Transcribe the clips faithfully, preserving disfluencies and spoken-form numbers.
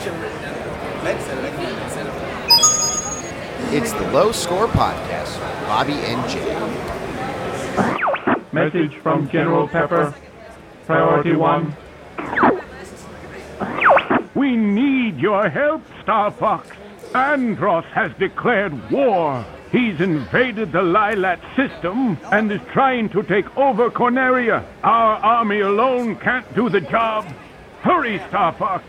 It's the Low Score Podcast with Bobby and Jay. Message from General Pepper. Priority one. We need your help, Star Fox. Andros has declared war. He's invaded the Lilat system and is trying to take over Corneria. Our army alone can't do the job. Hurry, Star Fox.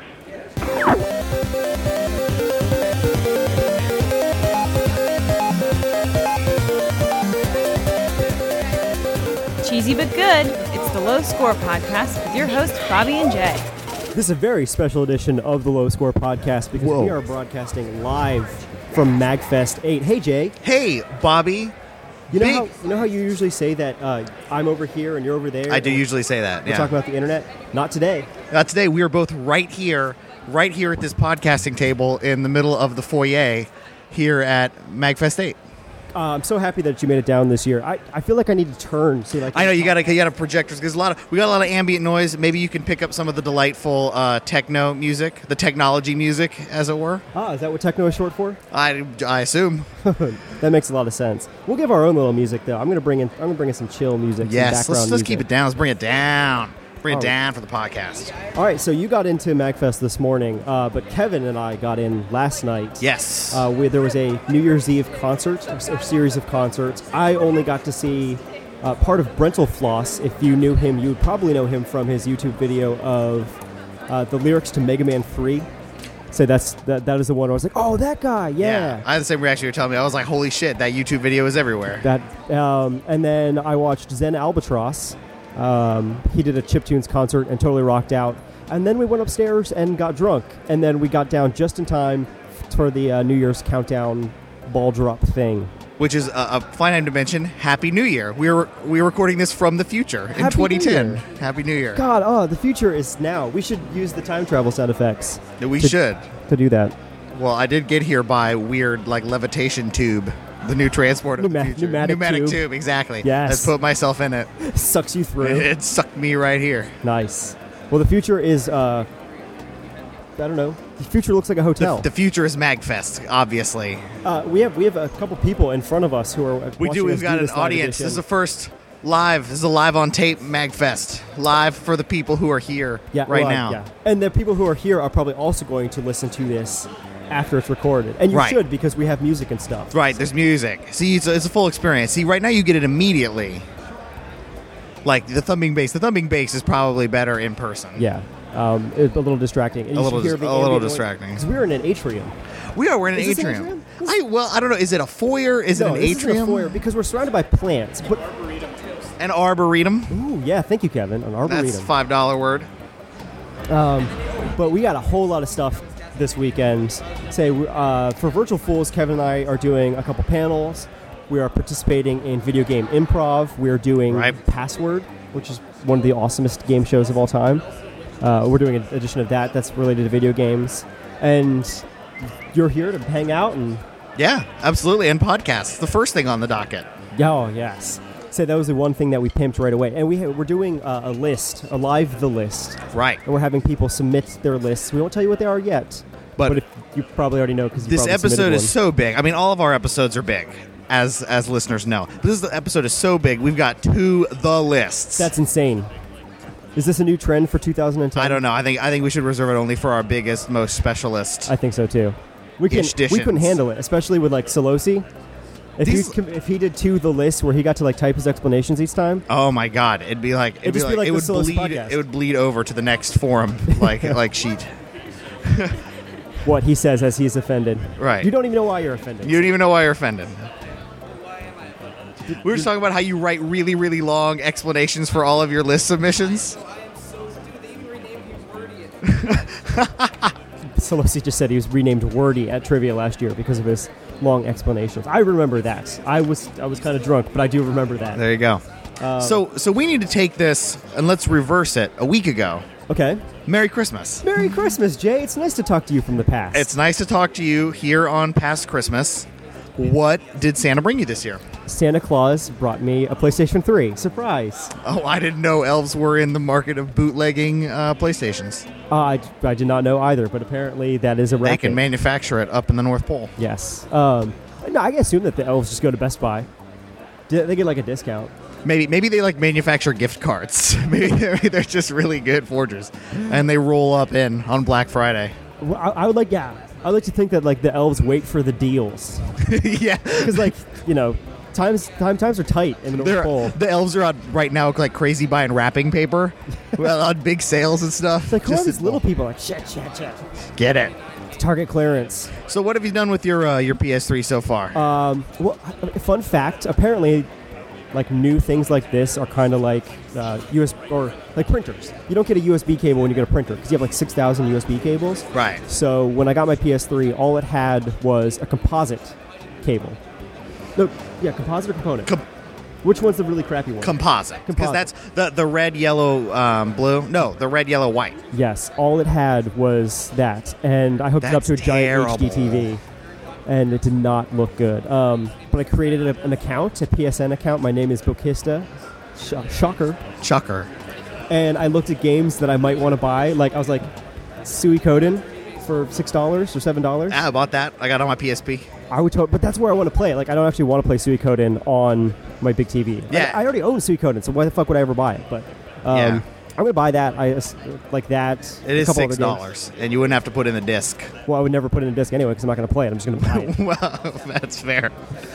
Cheesy but good. It's the Low Score Podcast with your hosts, Bobby and Jay. This is a very special edition of the Low Score Podcast because Whoa. we are broadcasting live from MagFest eight. Hey, Jay. Hey, Bobby. You know Big- how you know how you usually say that uh, I'm over here and you're over there? I do and usually say that, We're yeah. talking about the internet? Not today. Uh, today, we are both right here, right here at this podcasting table in the middle of the foyer here at MagFest eight. Uh, I'm so happy that you made it down this year. I, I feel like I need to turn. See, like I know you got to you got to projectors because a lot of we got a lot of ambient noise. Maybe you can pick up some of the delightful uh, techno music, the technology music, as it were. Ah, is that what techno is short for? I, I assume. That makes a lot of sense. We'll give our own little music though. I'm gonna bring in I'm gonna bring in some chill music. some Yes, background let's let's music. keep it down. Let's bring it down. Bring it Oh. down for the podcast. All right, so you got into MagFest this morning, uh, but Kevin and I got in last night. Yes. Uh, we, there was a New Year's Eve concert, a series of concerts. I only got to see uh, part of Brental Floss. If you knew him, you would probably know him from his YouTube video of uh, the lyrics to Mega Man three. So that's that. That is the one where I was like, oh, that guy, yeah. I had the same reaction you were telling me. I was like, holy shit, that YouTube video is everywhere. That, um, and then I watched Zen Albatross. Um, he did a Chiptunes concert and totally rocked out. And then we went upstairs and got drunk. And then we got down just in time for the uh, New Year's countdown ball drop thing. Which is a, a fine item to mention. Happy New Year. We're we're recording this from the future in Happy twenty ten. New Year. Happy New Year. God, oh, the future is now. We should use the time travel sound effects We to- should. to do that. Well, I did get here by weird like levitation tube. The new transport of Pneuma- the future. pneumatic tube. tube, exactly. Yes. I put myself in it. Sucks you through. It sucked me right here. Nice. Well, the future is, uh, I don't know. The future looks like a hotel. The, the future is MagFest, obviously. uh, we have we have a couple people in front of us who are We watching do. We've us got an this live audience. edition. This is the first live. This is a live on tape MagFest. Live for the people who are here Yeah, right well, now. Yeah. And the people who are here are probably also going to listen to this after it's recorded. And you Right. should because we have music and stuff. Right, there's music. See, it's a, it's a full experience. See, right now you get it immediately. Like the thumping bass. The thumping bass is probably better in person. Yeah. Um, it's a little distracting. And A you little should hear dis- the a little ambient noise, distracting. 'cause we're in an atrium. We are. We're in an Is this an atrium. atrium? I well, I don't know. Is it a foyer? Is no, it an this atrium? Is a foyer because we're surrounded by plants. But An arboretum. ooh, yeah, thank you, Kevin. An arboretum. That's five dollar word. But we got a whole lot of stuff this weekend. Say uh, for Virtual Fools, Kevin and I are doing a couple panels. We are participating in video game improv. We are doing Right. Password, which is one of the awesomest game shows of all time. Uh, we're doing an edition of that that's related to video games. And you're here to hang out and Yeah, absolutely. And podcasts. The first thing on the docket. oh yes. So that was the one thing that we pimped right away. And we ha- we're doing uh, a list, a live the list. Right. And we're having people submit their lists. We won't tell you what they are yet. But- But if you probably already know because This episode is so big. I mean, all of our episodes are big, as as listeners know. But this is the episode is so big. We've got two the lists. That's insane. Is this a new trend for two thousand ten? I don't know. I think I think we should reserve it only for our biggest, most specialist. I think so too. We can we Editions. couldn't handle it, especially with like Solosi. If he These- if he did two the list where he got to like type his explanations each time. Oh my God! It'd be like it'd, just be be like, like it the would Solos bleed. podcast. It would bleed over to the next forum, like like sheet. What he says as he's offended. Right. You don't even know why you're offended. You don't even know why you're offended. We were just talking about how you write really, really long explanations for all of your list submissions. Solosi just said he was renamed Wordy at trivia last year because of his long explanations. I remember that. I was I was kind of drunk, but I do remember that. There you go. Um, so so we need to take this and let's reverse it. A week ago. Okay. Merry Christmas. Merry Christmas, Jay. It's nice to talk to you from the past. It's nice to talk to you here on Past Christmas. What did Santa bring you this year? Santa Claus brought me a PlayStation three. Surprise! Oh, I didn't know elves were in the market of bootlegging uh, PlayStations. Uh, I, I did not know either, but apparently that is a They record. can manufacture it up in the North Pole. Yes. Um, no, I assume that the elves just go to Best Buy. They they get like a discount. Maybe maybe they like manufacture gift cards. maybe, maybe they're just really good forgers, and they roll up in on Black Friday. Well, I, I would like, yeah, I would like to think that like the elves wait for the deals yeah, because like you know times time times are tight in the North They're- Pole. the elves are out right now like crazy buying wrapping paper well, on big sales and stuff. It's like all Just these to- little people like shit, shit, shit. get it. Target clearance. So what have you done with your uh, your P S three so far? Um, well, fun fact. Apparently, like new things like this are kind of like uh, U S or like printers. You don't get a U S B cable when you get a printer because you have like six thousand U S B cables. right. So when I got my P S three, all it had was a composite cable. No, yeah, composite or component. Com- Which one's the really crappy one? Composite, because Composite. that's the the red, yellow, um, blue. No, the red, yellow, white. Yes, all it had was that, and I hooked it up to a That's giant H D terrible. T V, and it did not look good. Um, but I created a, an account, a P S N account. My name is Bokista. Sh- shocker. Chucker. And I looked at games that I might want to buy. Like I was like, Suikoden for six dollars or seven dollars. Ah, I bought that. I got it on my P S P. I would, to- but that's where I want to play it. Like I don't actually want to play Suikoden on my big T V. Yeah. I, I already own Suikoden, so why the fuck would I ever buy it? But um, Yeah. I'm gonna buy that. I uh, like that. It a is couple other six games. dollars, and you wouldn't have to put in the disc. Well, I would never put it in a disc anyway because I'm not going to play it. I'm just going to buy it. Well, that's fair.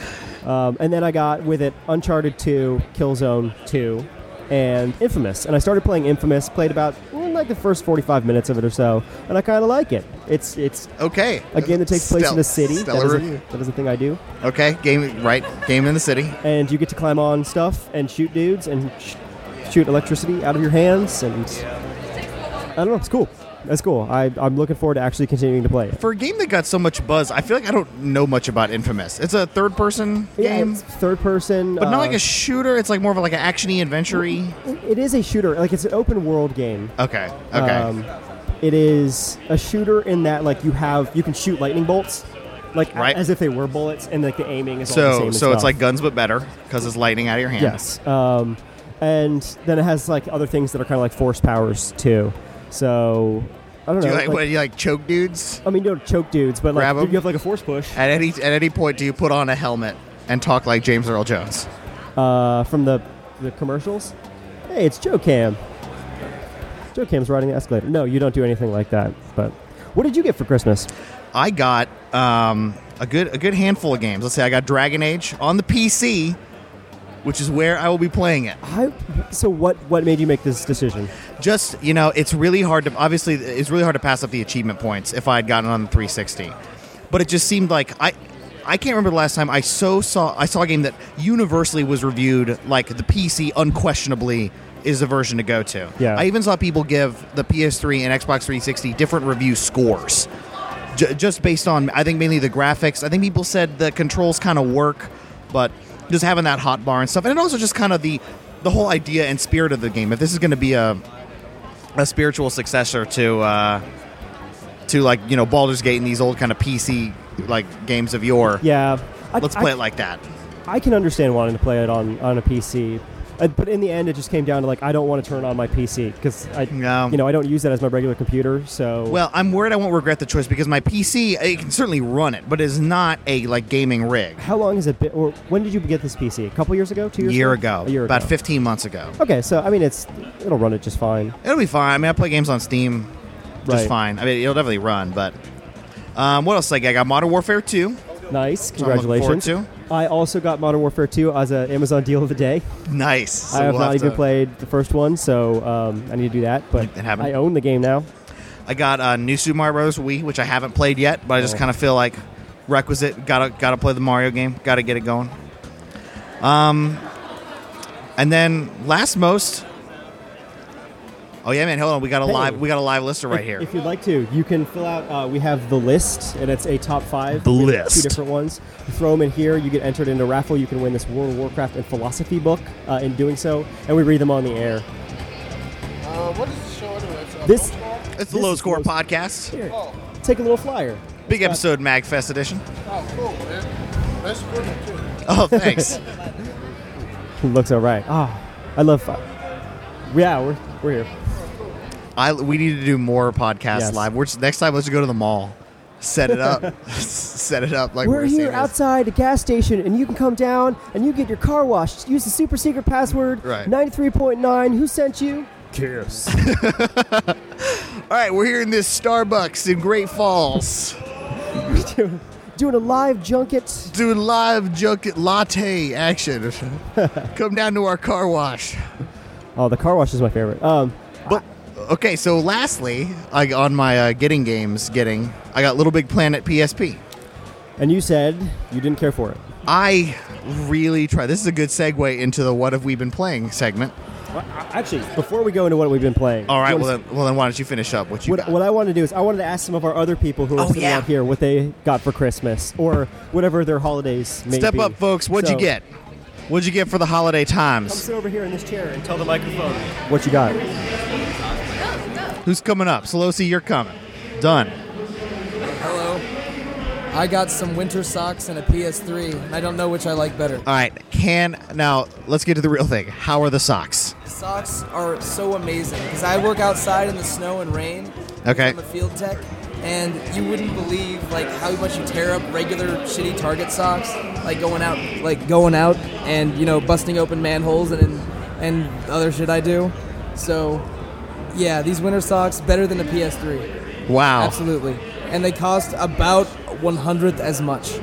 Um, and then I got with it Uncharted two, Killzone two, and Infamous. And I started playing Infamous. Played about well, like the first forty-five minutes of it or so, and I kind of like it. It's it's Okay. a game that takes place Stel- in a city. That Stellar is, a, review. that is a thing I do. Okay, game right. Game in the city. And you get to climb on stuff and shoot dudes and sh- shoot electricity out of your hands. And I don't know. It's cool. That's cool. I, I'm looking forward to actually continuing to play it. For a game that got so much buzz, I feel like I don't know much about Infamous. It's a third-person Yeah, game, it's third person, but not uh, like a shooter. It's like more of like an actiony, adventure-y. It, it is a shooter. Like it's an open world game. Okay. Okay. Um, it is a shooter in that like you have you can shoot lightning bolts, like a- Right. as if they were bullets, and like the aiming is all the same. so and so it's stuff. like guns but better because it's lightning out of your hand. yes, um, and then it has like other things that are kind of like force powers too. So I don't Do know. you like, like- what, do you like choke dudes? I mean, you don't choke dudes, but like Grab 'em? you have like a force push At any at any point, do you put on a helmet and talk like James Earl Jones? uh, from the the commercials. Hey, it's Joe Cam. Joe Cam's riding the escalator. No, you don't do anything like that. But what did you get for Christmas? I got um, a good a good handful of games. Let's say I got Dragon Age on the P C, which is where I will be playing it. I, so what? What made you make this decision? Just, you know, it's really hard to obviously it's really hard to pass up the achievement points if I had gotten it on the three sixty. But it just seemed like I I can't remember the last time I so saw I saw a game that universally was reviewed like the P C unquestionably is the version to go to. Yeah. I even saw people give the P S three and Xbox three sixty different review scores. J- just based on, I think, mainly the graphics. I think people said the controls kind of work, but just having that hot bar and stuff. And also just kind of the the whole idea and spirit of the game. If this is going to be a a spiritual successor to uh, to like, you know, Baldur's Gate and these old kind of P C like games of yore, Yeah, I, let's play I, it like that. I can understand wanting to play it on, on a P C, uh, but in the end, it just came down to like I don't want to turn on my P C because I, No. you know, I don't use that as my regular computer. So Well, I'm worried I won't regret the choice because my P C, it can certainly run it, but it is not a like gaming rig. how long has it been? Or when did you get this P C? A couple years ago? Two A years year ago? ago, A year about ago. fifteen months ago. Okay, so I mean, it's it'll run it just fine. It'll be fine. I mean, I play games on Steam just Right. fine. I mean, it'll definitely run, but um, what else? Like, I got Modern Warfare two. Nice, So I'm looking forward congratulations. I also got Modern Warfare two as an Amazon deal of the day. Nice. So I have we'll not even to- played the first one, so um, I need to do that. But It happened. I own the game now. I got uh, New Super Mario Bros. Wii, which I haven't played yet, but I just Oh. kind of feel like requisite. Gotta gotta play the Mario game. Gotta get it going. Um, and then last most. Oh yeah, man! Hold on, we got a Hey. live we got a live lister right if, here. If you'd like to, you can fill out. Uh, we have the list, and it's a top five. The We have list. Two different ones. You throw them in here. You get entered into a raffle. You can win this World of Warcraft and philosophy book. Uh, in doing so, and we read them on the air. Uh, what is the show anyway? It's, uh, This It's the this Low is Score most- Podcast, Here, Oh, take a little flyer. big It's got- episode, Magfest edition. oh, cool, man. Nice equipment, too. Oh, thanks. Looks all right. Oh, I love fun. Yeah, we're we're here. I we need to do more podcasts Yes. live. We're just, next time, let's go to the mall, set it up, set it up like We're we're here saying this. outside a gas station, and you can come down and you get your car washed. Use the super secret password Right. ninety-three point nine. Who sent you? Kiss. All right, we're here in this Starbucks in Great Falls, Doing a live junket. doing live junket latte action. Come down to our car wash. Oh, the car wash is my favorite. Um, But okay, so lastly, I on my uh, getting games, getting I got Little Big Planet P S P. and you said you didn't care for it. I really try. This is a good segue into the "What Have We Been Playing" segment. Well, actually, before we go into what we've been playing, All right, you well wanna then, well then, why don't you finish up what you What, got? what I want to do is I wanted to ask some of our other people who are Oh, sitting yeah. out here what they got for Christmas or whatever their holidays may Step be. up, folks. What'd you So, get? What'd you get for the holiday Come times? sit over here in this chair and tell the microphone what you got. Who's coming up? Solosi, you're coming. Done. Hello. I got some winter socks and a P S three, and I don't know which I like better. All right. Can now let's get to the real thing. How are the socks? Socks are so amazing because I work outside in the snow and rain. Okay. I'm a field tech, and you wouldn't believe like how much you tear up regular shitty Target socks, like going out, like going out and you know busting open manholes and and other shit I do. So, yeah, these winter socks better than a P S three. Wow. Absolutely, and they cost about one hundredth as much.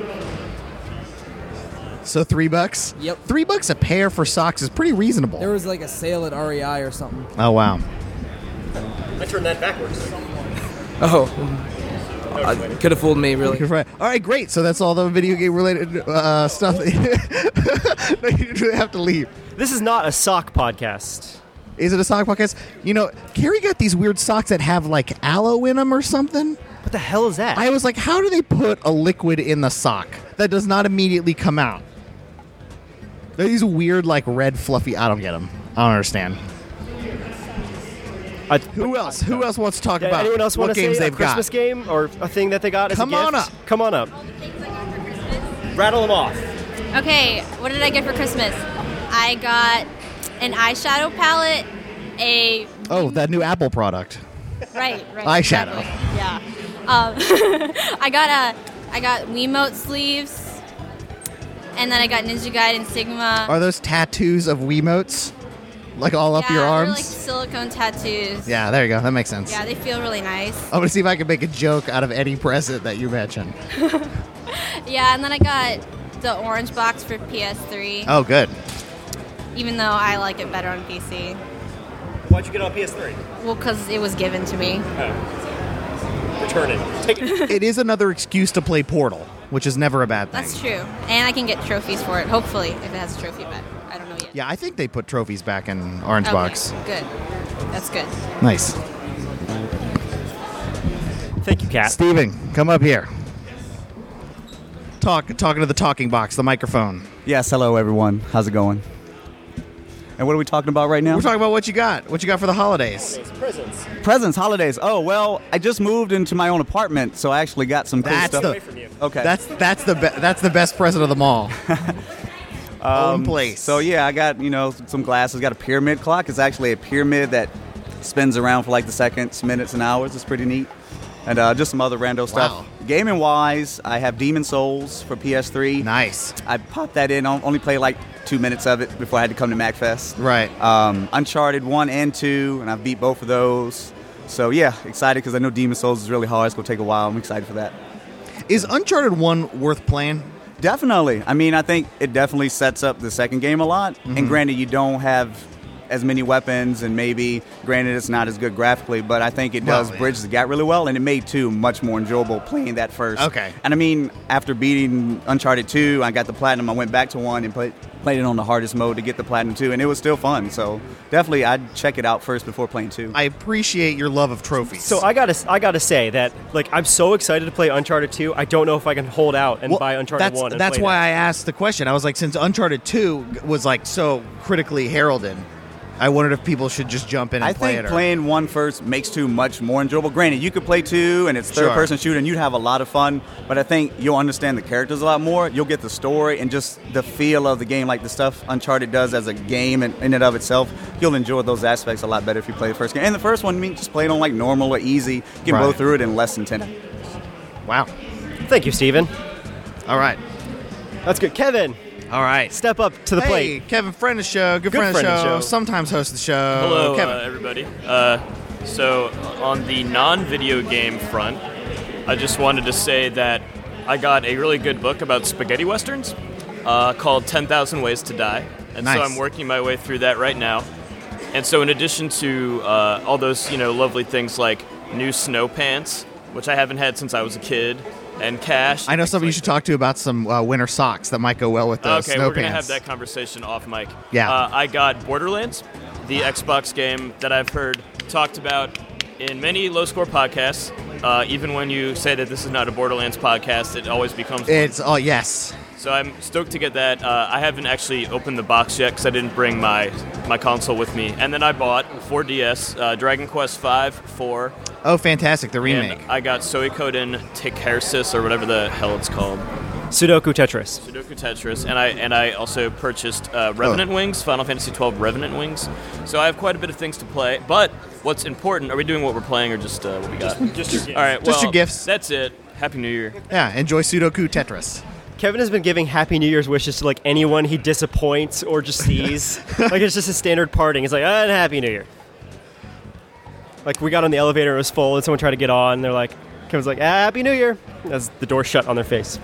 So three bucks. Yep. Three bucks a pair for socks is pretty reasonable. There was like a sale at R E I or something. Oh wow. I turned that backwards. Oh, could have fooled me, really. Right. All right, great. So that's all the video game related uh, stuff. No, you didn't really have to leave. This is not a sock podcast. Is it a sock podcast? You know, Carrie got these weird socks that have like aloe in them or something. What the hell is that? I was like, how do they put a liquid in the sock that does not immediately come out? They're these weird, like red, fluffy. I don't get them. I don't understand. I, Who else? Who else wants to talk Yeah, about anyone else what want to games say a they've Christmas got? game or a thing that they got as Come a gift? on up. Come on up. Rattle them off. Okay, what did I get for Christmas? I got an eyeshadow palette, a Oh, that new Apple product. right, right Eyeshadow. exactly. Yeah. Um, I got a I got Wiimote sleeves, and then I got Ninja Gaiden Sigma. Are those tattoos of Wiimotes? Like all up yeah, your they're arms? like silicone tattoos. Yeah, there you go. That makes sense. Yeah, they feel really nice. I'm going to see if I can make a joke out of any present that you mentioned. Yeah, and then I got the orange box for P S three, Oh, good. even though I like it better on P C. Why'd you get on P S three? Well, because it was given to me. Return it. Take it. It is another excuse to play Portal, which is never a bad thing. That's true. And I can get trophies for it, hopefully, if it has a trophy, but I don't know yet. Yeah, I think they put trophies back in Orange Okay, Box. good. That's good. Nice. Thank you, Kat. Steven, come up here. Talk, talking to the talking box, the microphone. Yes, hello everyone. How's it going? And what are we talking about right now? We're talking about what you got. What you got for the holidays. Presents. Presents, holidays. Oh, well, I just moved into my own apartment, so I actually got some cool That's stuff. the Away from you. okay. that's that's the be- that's the best present of them all. Own place. So yeah, I got, you know, some glasses. Got a pyramid clock. It's actually a pyramid that spins around for like the seconds, minutes, and hours. It's pretty neat. And uh, just some other rando stuff. Wow. Gaming wise, I have Demon Souls for P S three. Nice. I popped that in. I only played like two minutes of it before I had to come to MacFest. Right. Um, Uncharted one and two, and I've beat both of those. So yeah, excited because I know Demon Souls is really hard. It's gonna take a while. I'm excited for that. Is Uncharted one worth playing? Definitely. I mean, I think it definitely sets up the second game a lot. Mm-hmm. And granted, you don't have as many weapons, and maybe, granted, it's not as good graphically, but I think it does Well, yeah. bridge the gap really well, and it made two much more enjoyable playing that first. Okay. And I mean, after beating Uncharted two, I got the platinum. I went back to one and played played it on the hardest mode to get the platinum two, and it was still fun. So definitely, I'd check it out first before playing two. I appreciate your love of trophies. So I gotta, I gotta say that, like, I'm so excited to play Uncharted two. I don't know if I can hold out and Well, buy Uncharted that's, one. And that's play why that. I asked the question. I was like, since Uncharted two was like so critically heralded, I wondered if people should just jump in and I play think it. Or... playing one first makes two much more enjoyable. Granted, you could play two, and it's third-person shooter, and you'd have a lot of fun. But I think you'll understand the characters a lot more. You'll get the story and just the feel of the game, like the stuff Uncharted does as a game in, in and of itself. You'll enjoy those aspects a lot better if you play the first game. And the first one, I mean, just play it on like normal or easy. You can Right. blow through it in less than ten. Wow. Thank you, Steven. All right. That's good. Kevin, All right. step up to the hey, plate. Kevin, friend of the show, good, Good friend, friend of of the the show, show. sometimes host of the show. Hello, Kevin. uh, everybody. Uh, so, on the non-video game front, I just wanted to say that I got a really good book about spaghetti westerns uh, called ten thousand Ways to Die. And Nice. so I'm working my way through that right now. And so in addition to uh, all those, you know, lovely things like new snow pants, which I haven't had since I was a kid, and cash. I know things somebody you like should talk to about some uh, winter socks that might go well with the Okay, snow we're going to pants. have that conversation off mic. Yeah. Uh, I got Borderlands, the Xbox game that I've heard talked about in many low-score podcasts. Uh, even when you say that this is not a Borderlands podcast, it always becomes one. It's, oh, yes. So I'm stoked to get that. Uh, I haven't actually opened the box yet because I didn't bring my, my console with me. And then I bought for D S uh, Dragon Quest five, four. Oh, fantastic, the remake. And I got Suikoden Tekersis, or whatever the hell it's called. Sudoku Tetris. Sudoku Tetris, and I and I also purchased uh, Revenant Oh. Wings, Final Fantasy twelve Revenant Wings. So I have quite a bit of things to play. But what's important? Are we doing what we're playing, or just uh, what we got? Just, just your gifts. All right, Just well, your gifts. That's it. Happy New Year. Yeah, enjoy Sudoku Tetris. Kevin has been giving Happy New Year's wishes to like anyone he disappoints or just sees. Like it's just a standard parting. It's like, ah, Happy New Year. Like we got on the elevator, it was full, and someone tried to get on. And they're like, Kevin's like, ah, Happy New Year. As the door shut on their face.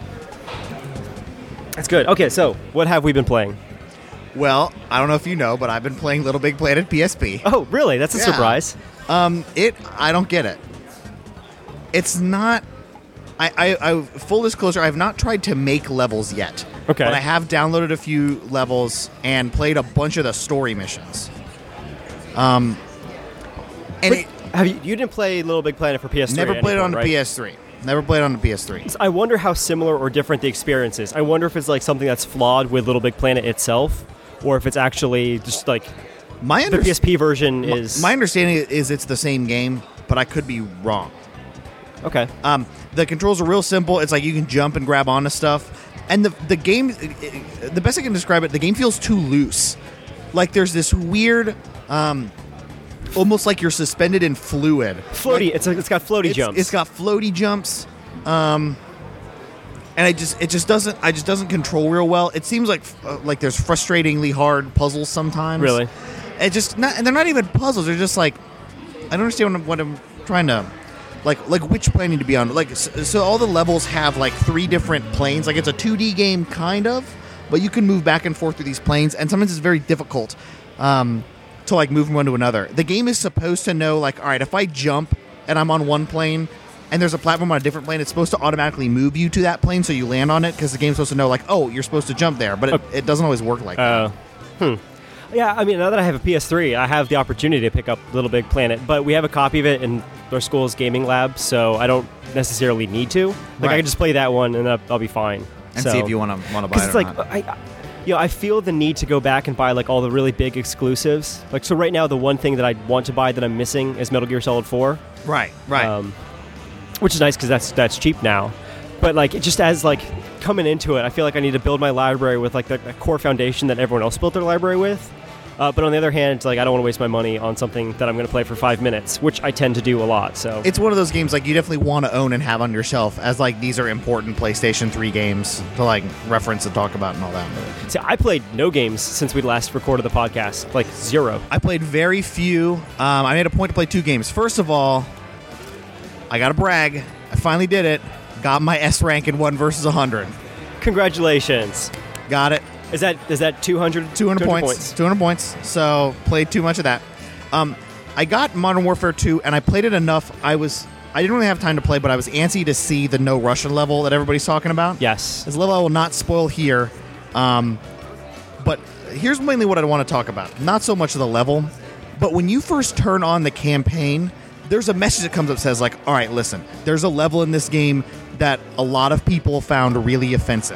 That's good. Okay, so what have we been playing? Well, I don't know if you know, but I've been playing Little Big Planet P S P. Oh, really? That's a Yeah. surprise. Um, it, I don't get it. It's not. I, I, I, full disclosure, I have not tried to make levels yet. Okay. But I have downloaded a few levels and played a bunch of the story missions. Um, and But it, have you? You didn't play Little Big Planet for P S three? never at played it any on point, the right? P S three. Never played on the P S three. I wonder how similar or different the experience is. I wonder if it's like something that's flawed with Little Big Planet itself, or if it's actually just like My the under- P S P version my, is. my understanding is it's the same game, but I could be wrong. Okay. Um, the controls are real simple. It's like you can jump and grab onto stuff, and the the game. The best I can describe it, the game feels too loose. Like there's this weird, um, almost like you're suspended in fluid. Floaty. Like, it's like, it's got floaty it's, jumps. It's got floaty jumps, um, and I just it just doesn't I just doesn't control real well. It seems like uh, like there's frustratingly hard puzzles sometimes. Really? It just not, and they're not even puzzles. They're just like I don't understand what I'm, what I'm trying to. Like, like which plane need to be on? Like, so, so all the levels have like three different planes. Like, it's a two D game kind of, but you can move back and forth through these planes, and sometimes it's very difficult um, to like move from one to another. The game is supposed to know, like, all right, if I jump and I'm on one plane, and there's a platform on a different plane, it's supposed to automatically move you to that plane, so you land on it because the game's supposed to know, like, oh, you're supposed to jump there, but it, it doesn't always work like that. Uh, hmm. Yeah, I mean, now that I have a P S three, I have the opportunity to pick up Little Big Planet, but we have a copy of it in our school's gaming lab, so I don't necessarily need to. Like, Right. I can just play that one, and I'll, I'll be fine. And So- see if you want to want to buy it. Because it's or like, not. I, you know, I feel the need to go back and buy like all the really big exclusives. Like, so right now, the one thing that I want to buy that I'm missing is Metal Gear Solid four. right, right. Um, which is nice because that's that's cheap now. But like, it just as like coming into it, I feel like I need to build my library with like the, the core foundation that everyone else built their library with. Uh, but on the other hand, like I don't want to waste my money on something that I'm going to play for five minutes, which I tend to do a lot. So It's one of those games like you definitely want to own and have on your shelf as like these are important PlayStation three games to like reference and talk about and all that. see, I played no games since we last recorded the podcast, like zero. I played very few. Um, I made a point to play two games. First of all, I got to brag. I finally did it. Got my S rank in one versus one hundred. Congratulations! Got it. Is that is that two hundred? two hundred points. two hundred points. So played too much of that. Um, I got Modern Warfare two, and I played it enough. I was I didn't really have time to play, but I was antsy to see the no Russian level that everybody's talking about. Yes. This level I will not spoil here. Um, but here's mainly what I want to talk about. Not so much of the level, but when you first turn on the campaign, there's a message that comes up that says, like, all right, listen, there's a level in this game that a lot of people found really offensive.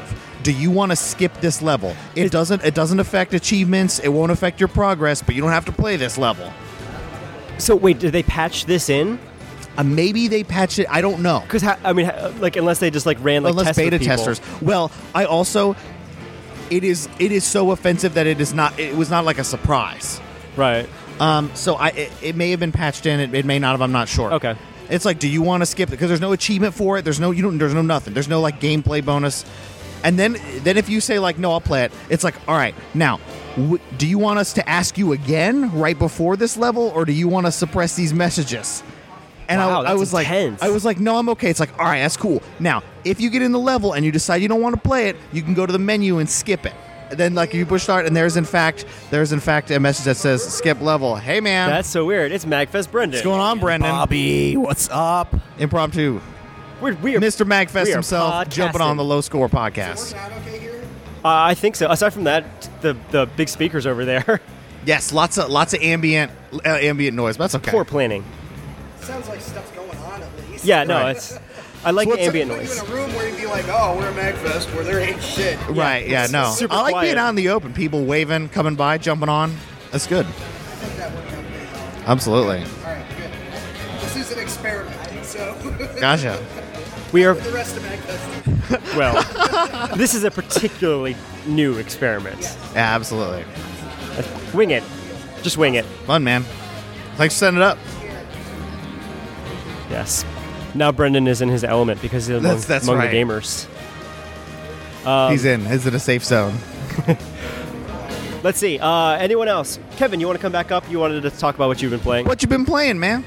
do you want to skip this level? It doesn't it doesn't affect achievements. It won't affect your progress, but you don't have to play this level. So wait, did they patch this in? Uh, maybe they patched it. I don't know. Because I mean, like unless they just like ran like unless tests with beta people. testers. Well, I also it is it is so offensive that it is not. It was not like a surprise. Right. Um. So I it, it may have been patched in. It, it may not have. I'm not sure. Okay. It's like, do you want to skip it? Because there's no achievement for it. There's no you don't. There's no nothing. There's no like gameplay bonus. And then then if you say like no, I'll play it. It's like, all right, now. W- do you want us to ask you again right before this level, or do you want to suppress these messages? And wow, I, that's I was intense. like, I was like, no, I'm okay. It's like, all right, that's cool. Now, if you get in the level and you decide you don't want to play it, you can go to the menu and skip it. And then, like, you push start, and there's in fact, there's in fact a message that says skip level. Hey, man, That's so weird. It's Magfest Brendan. what's going on, Brendan? Bobby, what's up? Impromptu, We're, we are, Mister Magfest we are himself, jumping on podcasting. the Low Score podcast. Uh, I think so. Aside from that, the the big speakers over there. Yes, lots of lots of ambient uh, ambient noise, but that's okay. Poor planning. Sounds like stuff's going on at least. Yeah, no, Right. it's. I like So the what's ambient Put noise. you in a room where you'd be like, oh, we're at MagFest, where there ain't shit. Right? Yeah, it's no. super I like quiet. being out in the open, people waving, coming by, jumping on. That's good. I think that would help me. Absolutely. All right, good. This is an experiment, so Gotcha. We are. the rest of MagFest. Well, this is a particularly new experiment. Yeah, absolutely. Wing it. Just wing it. Fun, man. Thanks for setting it up. Yes. Now Brendan is in his element because he's among, That's- that's among right. the gamers. Um, He's in. He's in a safe zone. Let's see. Uh, anyone else? Kevin, you want to come back up? You wanted to talk about what you've been playing. What you been playing, man?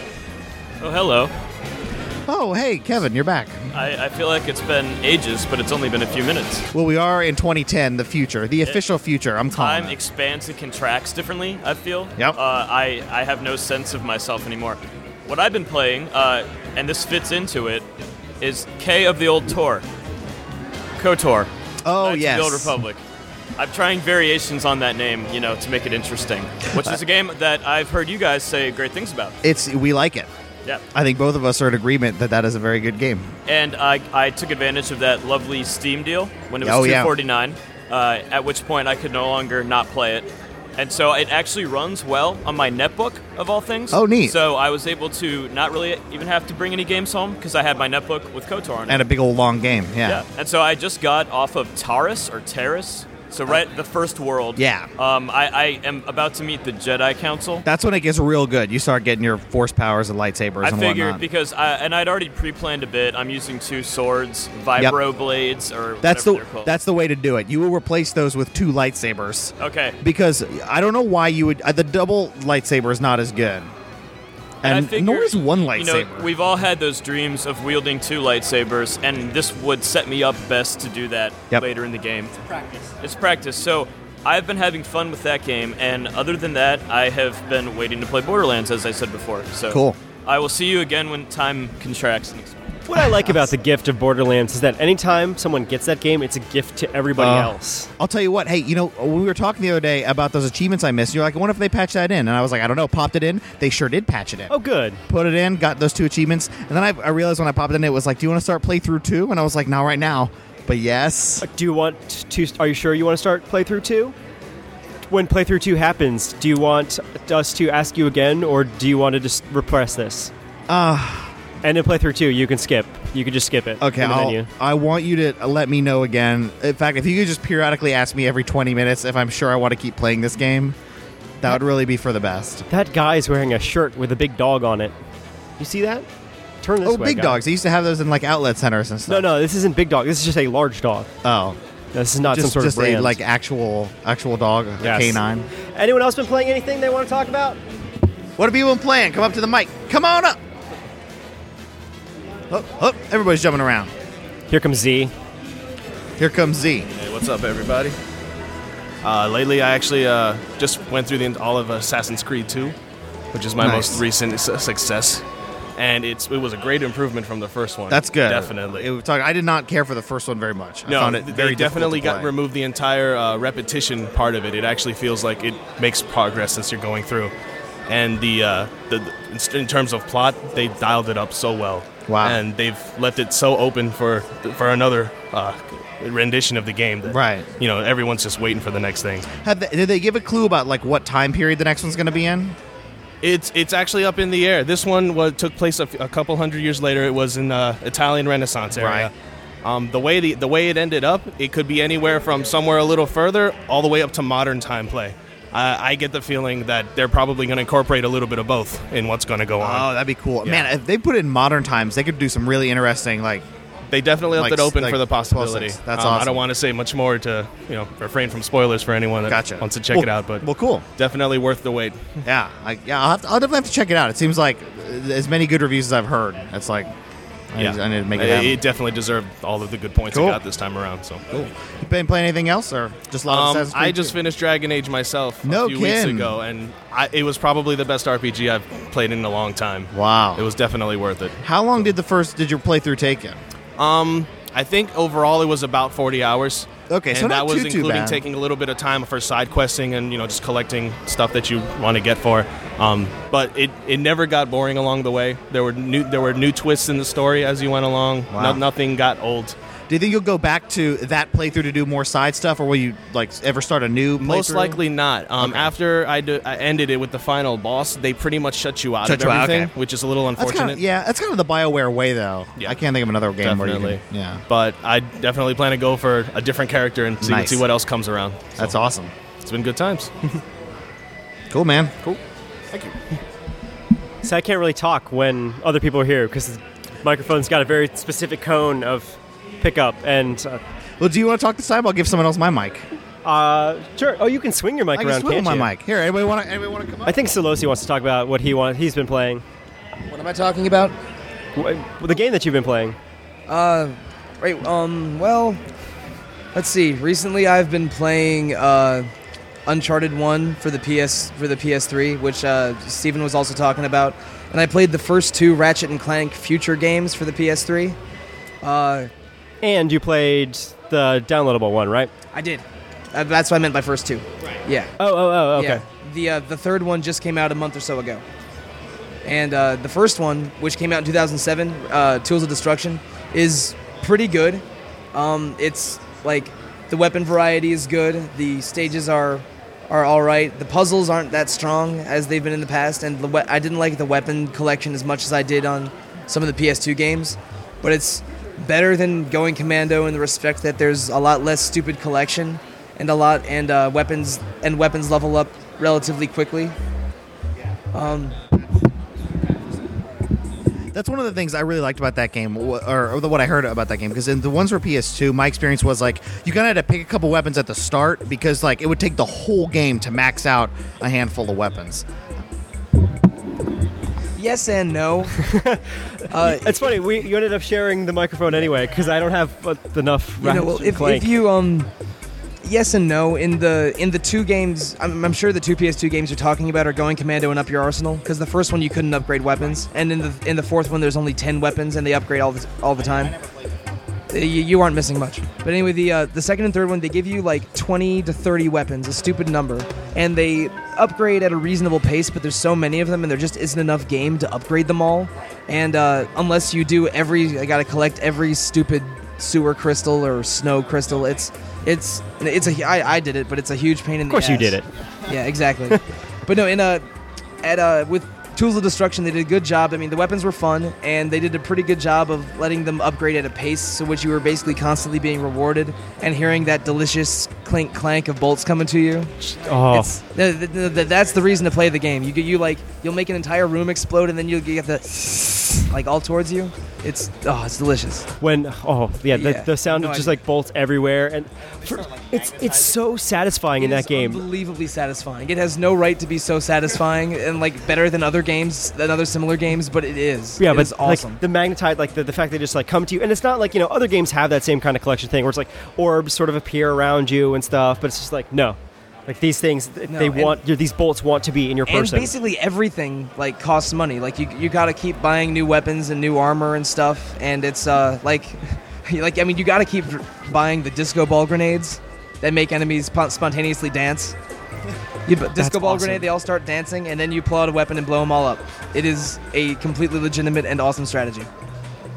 Oh, hello. Oh, hey, Kevin, you're back. I, I feel like it's been ages, but it's only been a few minutes. Well, we are in twenty ten, the future, the official future. I'm calling Time it. expands and contracts differently, I feel. Yep. Uh, I, I have no sense of myself anymore. What I've been playing, uh, and this fits into it, is K of the Old Tour. KOTOR. Oh, Knights yes. of the Old Republic. I'm trying variations on that name, you know, to make it interesting, which is a game that I've heard you guys say great things about. It's we like it. Yeah. I think both of us are in agreement that that is a very good game. And I, I took advantage of that lovely Steam deal when it was Oh, yeah. two forty-nine, uh, at which point I could no longer not play it. And so it actually runs well on my netbook, of all things. Oh, neat. So I was able to not really even have to bring any games home because I had my netbook with KOTOR on it. And a big old long game. Yeah. Yeah. And so I just got off of Taurus or Terrace. So right, the first world. Yeah. Um, I, I am about to meet the Jedi Council. That's when it gets real good. You start getting your force powers and lightsabers I and figured whatnot. because I, and I'd already pre-planned a bit. I'm using two swords, vibro blades, or That's whatever the they're called. that's the way to do it. You will replace those with two lightsabers. Okay. Because I don't know why you would. Uh, the double lightsaber is not as good, And I and figured, nor is one You lightsaber. know, we've all had those dreams of wielding two lightsabers, and this would set me up best to do that Yep. later in the game. Practice. It's practice. So I've been having fun with that game, and other than that, I have been waiting to play Borderlands, as I said before. So Cool. I will see you again when time contracts. and expands. What I like about the gift of Borderlands is that anytime someone gets that game, it's a gift to everybody Uh, else. I'll tell you what. Hey, you know, when we were talking the other day about those achievements I missed, you're like, I wonder if they patched that in. And I was like, I don't know. Popped it in. They sure did patch it in. Oh, good. Put it in. Got those two achievements. And then I, I realized when I popped it in, it was like, do you want to start playthrough two? And I was like, not right now. But yes. Do you want to? Are you sure you want to start playthrough two? When playthrough two happens, do you want us to ask you again, or do you want to just repress this? Uh, and in playthrough two, you can skip. You can just skip it. Okay, in the I'll, menu. I want you to let me know again. In fact, if you could just periodically ask me every twenty minutes if I'm sure I want to keep playing this game, that would really be for the best. That guy's wearing a shirt with a big dog on it. You see that? Turn this Oh, way, big guy. dogs. They used to have those in like outlet centers and No, stuff. no, this isn't big dog. This is just a large dog. Oh, This is not just, some sort just of brand. a like actual actual dog, a Yes. canine. Anyone else been playing anything they want to talk about? What have you been playing? Come up to the mic. Come on up. Oh, oh, everybody's jumping around. Here comes Z. Here comes Z. Hey, what's up, everybody? Uh, lately, I actually uh, just went through the, all of Assassin's Creed two, which is my Nice. most recent su- success, and it's it was a great improvement from the first one. That's good. definitely. It, talk, I did not care for the first one very much. I no, found it they very definitely difficult got to play. removed the entire uh, repetition part of it. It actually feels like it makes progress since you're going through, and the uh, the, the in terms of plot, they dialed it up so well. Wow. And they've left it so open for for another uh, rendition of the game. That, right. You know, everyone's just waiting for the next thing. Have they, did they give a clue about like what time period the next one's going to be in? It's it's actually up in the air. This one was, took place a, f- a couple hundred years later. It was in uh, Italian Renaissance area. Right. Um, the way the the way it ended up, it could be anywhere from somewhere a little further all the way up to modern time play. Uh, I get the feeling that they're probably going to incorporate a little bit of both in what's going to go on. Oh, that'd be cool. Yeah. Man, if they put it in modern times, they could do some really interesting, like... They definitely left like, it open like for the possibility. That's um, awesome. I don't want to say much more to, you know, refrain from spoilers for anyone that gotcha. wants to check well, it out. But well, cool. Definitely worth the wait. Yeah, I, yeah. I'll, have to, I'll definitely have to check it out. It seems like as many good reviews as I've heard. It's like I, yeah. need, I need to make it it, happen. it definitely deserved all of the good points Cool. it got this time around. So cool. You been playing anything else, or just a lot of um, Assassin's Creed I just too? finished Dragon Age myself No a few weeks kidding. ago, and I, it was probably the best R P G I've played in a long time. Wow. It was definitely worth it. How long did the first did your playthrough take you? Um, I think overall it was about forty hours. Okay, and so that not was too, too including bad. taking a little bit of time for side questing and, you know, just collecting stuff that you want to get for. Um, but it, it never got boring along the way. There were new there were new twists in the story as you went along. Wow. No, nothing got old. Do you think you'll go back to that playthrough to do more side stuff, or will you like ever start a new playthrough? Most likely not. Um, Okay. After I, do, I ended it with the final boss, they pretty much shut you out Shut of you out, everything, okay. which is a little That's unfortunate. kind of, yeah, that's kind of the BioWare way, though. Yeah. I can't think of another game Definitely. where you can, yeah. But I definitely plan to go for a different character and see, Nice. see what else comes around. That's So, awesome. It's been good times. Cool, man. Cool. Thank you. So I can't really talk when other people are here because the microphone's got a very specific cone of pickup. And uh, Well, do you want to talk this time? I'll give someone else my mic. uh, sure. Oh, you can swing your mic I around, can swivel can't my you? mic. Here, anybody want to? Anybody want to come up? I think Solosi wants to talk about what he want. He's been playing. What am I talking about? Wh- The game that you've been playing. Uh, right. Um. Well, let's see. Recently, I've been playing uh, Uncharted One for the P S for the P S three, which uh, Steven was also talking about, and I played the first two Ratchet and Clank Future games for the P S three. Uh, And you played the downloadable one, right? I did. Uh, that's what I meant by first two. Right. Yeah. Oh, oh, oh, okay. Yeah. The uh, the third one just came out a month or so ago, and uh, the first one, which came out in two thousand seven, uh, Tools of Destruction, is pretty good. Um, it's like the weapon variety is good. The stages are are all right. The puzzles aren't that strong as they've been in the past, and the we- I didn't like the weapon collection as much as I did on some of the P S two games, but it's better than going commando in the respect that there's a lot less stupid collection and a lot and uh, weapons and weapons level up relatively quickly. Um, That's one of the things I really liked about that game, wh- or, or the, what I heard about that game, because in the ones for P S two, my experience was like you kind of had to pick a couple weapons at the start because like it would take the whole game to max out a handful of weapons. yes and no. uh, It's funny. We you ended up sharing the microphone anyway because I don't have uh, enough. you know, Ratchet well, and if, Clank. if you um, yes and no. In the in the two games, I'm, I'm sure the two P S two games you're talking about are going commando and up your arsenal. Because the first one you couldn't upgrade weapons, and in the in the fourth one there's only ten weapons and they upgrade all the all the time. Uh, You, you aren't missing much. But anyway, the uh, the second and third one they give you like twenty to thirty weapons, a stupid number, and they upgrade at a reasonable pace. But there's so many of them, and there just isn't enough game to upgrade them all. And uh, unless you do every, I gotta collect every stupid sewer crystal or snow crystal. It's it's it's a I, I did it, but it's a huge pain in the ass. Of course you did it. Yeah, exactly. But no, in a at uh with Tools of Destruction, they did a good job. I mean, the weapons were fun, and they did a pretty good job of letting them upgrade at a pace, so which you were basically constantly being rewarded and hearing that delicious clink clank of bolts coming to you. Oh. It's, th- th- th- that's the reason to play the game. You get you like you'll make an entire room explode, and then you'll get the like all towards you. It's oh, it's delicious. When oh yeah, the, Yeah. the sound No, of just I- like bolts everywhere, and for, it's it's so satisfying in It that is game. unbelievably satisfying. It has no right to be so satisfying and like better than other games, than other similar games, but it is. Yeah, It but is awesome. like the magnetite, like the, the fact they just like come to you, and it's not like you know other games have that same kind of collection thing where it's like orbs sort of appear around you and stuff, but it's just like no, like these things th- No, they and- want these bolts want to be in your And person. basically everything like costs money. Like you, you got to keep buying new weapons and new armor and stuff. And it's uh like, like I mean, you got to keep buying the disco ball grenades that make enemies spo- spontaneously dance. You, bu- disco ball awesome. grenade, they all start dancing, and then you pull out a weapon and blow them all up. It is a completely legitimate and awesome strategy.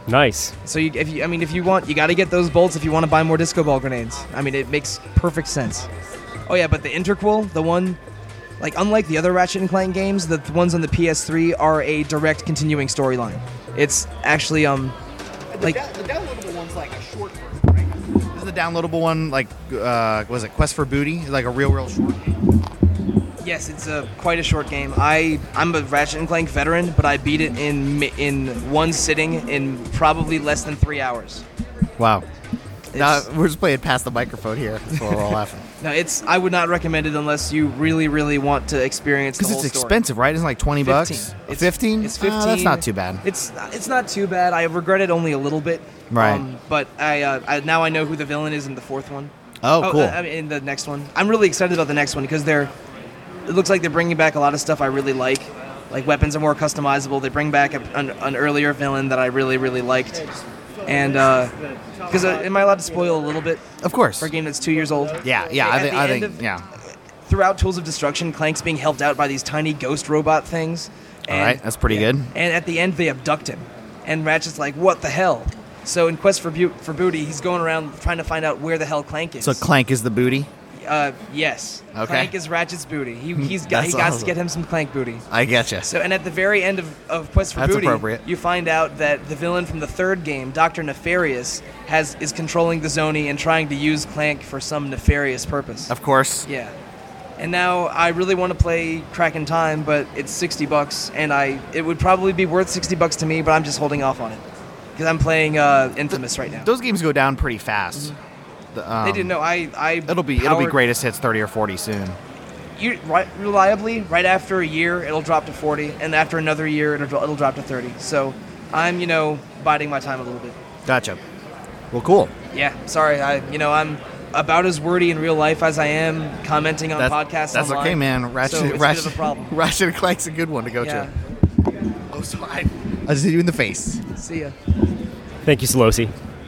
Nice. So you, if you, I mean, if you want, you got to get those bolts if you want to buy more disco ball grenades. I mean, it makes perfect sense. Oh yeah, but the Interquil, the one, like unlike the other Ratchet and Clank games, the th- ones on the P S three are a direct continuing storyline. It's actually um, like the, da- the downloadable one's like a short version, right? Is the downloadable one like uh, was it Quest for Booty? Like a real, real short game. yes, it's a quite a short game. I I'm a Ratchet and Clank veteran, but I beat it in mi- in one sitting in probably less than three hours. Wow. It's, Now, we're just playing past the microphone here. That's what we're all laughing. no, it's I would not recommend it unless you really, really want to experience the Because whole it's story. expensive, right? It's like twenty bucks. It's fifteen. It's fifteen. that's not too bad. It's it's not too bad. I regret it only a little bit. Right. Um, but I, uh, I now I know who the villain is in the fourth one. Oh, cool. Uh, I mean, in the next one, I'm really excited about the next one because they're. It looks like they're bringing back a lot of stuff I really like. Like weapons are more customizable. They bring back a, an, an earlier villain that I really, really liked. And because uh, uh, am I allowed to spoil a little bit? Of course. For a game that's two years old. Yeah, yeah. At I, th- the I end think, of- yeah. Throughout Tools of Destruction, Clank's being helped out by these tiny ghost robot things. All right, that's pretty good. And at the end, they abduct him. And Ratchet's like, what the hell? So in Quest for, Bu- for Booty, he's going around trying to find out where the hell Clank is. So Clank is the booty. Uh, yes. Okay. Clank is Ratchet's booty. He, he's got, he That's got to awesome. get him some Clank booty. I getcha. So, and at the very end of, of Quest for That's Booty, appropriate. you find out that the villain from the third game, Doctor Nefarious, has is controlling the Zoni and trying to use Clank for some nefarious purpose. Of course. Yeah. And now I really want to play Crack in Time, but it's sixty bucks, and I it would probably be worth sixty bucks to me, but I'm just holding off on it because I'm playing uh, Infamous right now. Those games go down pretty fast. The, um, They didn't know I I It'll be it'll be powered- greatest hits thirty or forty soon. You, right, reliably, right after a year, it'll drop to forty, and after another year, it'll, dro- it'll drop to thirty. So I'm, you know, biding my time a little bit. Gotcha. Well, cool. Yeah, sorry. I, you know, I'm about as wordy in real life as I am commenting on That's, podcasts that's online. okay, man. Ratchet, so it's Ratchet, a bit of a problem. Ratchet and Clank's a good one to go Yeah. to. Oh, sorry. I just hit you in the face. See ya. Thank you, Solosi.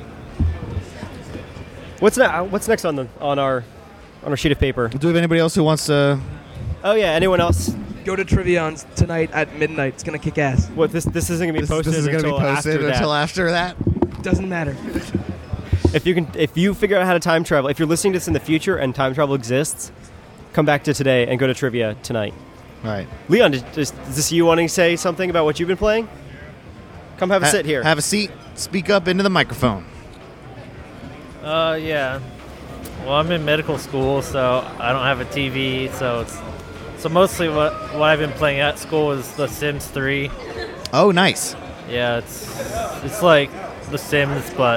What's ne- What's next on the on our on our sheet of paper? Do we have anybody else who wants to? Oh yeah, anyone else? Go to Trivions tonight at midnight. It's gonna kick ass. What this this isn't gonna be This, posted this is going to be until posted after that. until after that. Doesn't matter. If you can, if you figure out how to time travel, if you're listening to this in the future and time travel exists, come back to today and go to trivia tonight. All right. Leon, did, is, is this you wanting to say something about what you've been playing? Come have a Ha- sit here. Have a seat. Speak up into the microphone. Uh, yeah. Well, I'm in medical school, so I don't have a T V. So it's so mostly what what I've been playing at school is The Sims three. Oh, nice. Yeah, it's it's like The Sims, but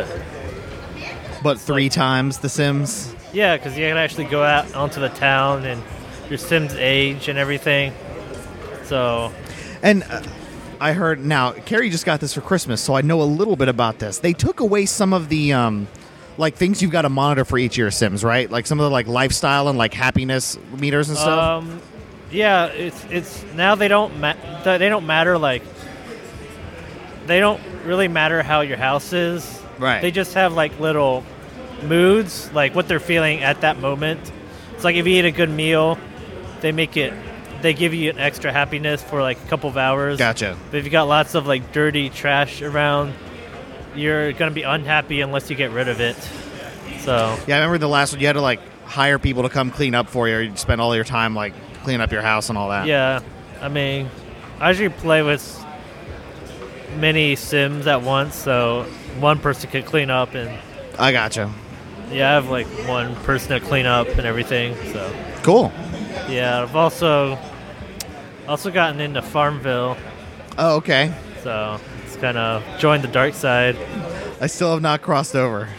But three times The Sims. yeah, because you can actually go out onto the town and your Sims age and everything. So And uh, I heard now Carrie just got this for Christmas, so I know a little bit about this. They took away some of the um, like things you've got to monitor for each of your Sims, right? Like some of the like lifestyle and like happiness meters and stuff. Um, yeah, it's it's now they don't ma- they don't matter like they don't really matter how your house is. Right. They just have like little moods, like what they're feeling at that moment. It's like if you eat a good meal, they make it they give you an extra happiness for like a couple of hours. Gotcha. But if you got lots of like dirty trash around, you're gonna be unhappy unless you get rid of it. So Yeah, I remember the last one. You had to like hire people to come clean up for you, or you'd spend all your time like cleaning up your house and all that. yeah, I mean, I usually play with many Sims at once, so one person could clean up, and I gotcha. yeah, I have like one person to clean up and everything. So Cool. yeah, I've also also gotten into Farmville, Oh, okay. so it's kind of joined the dark side. I still have not crossed over.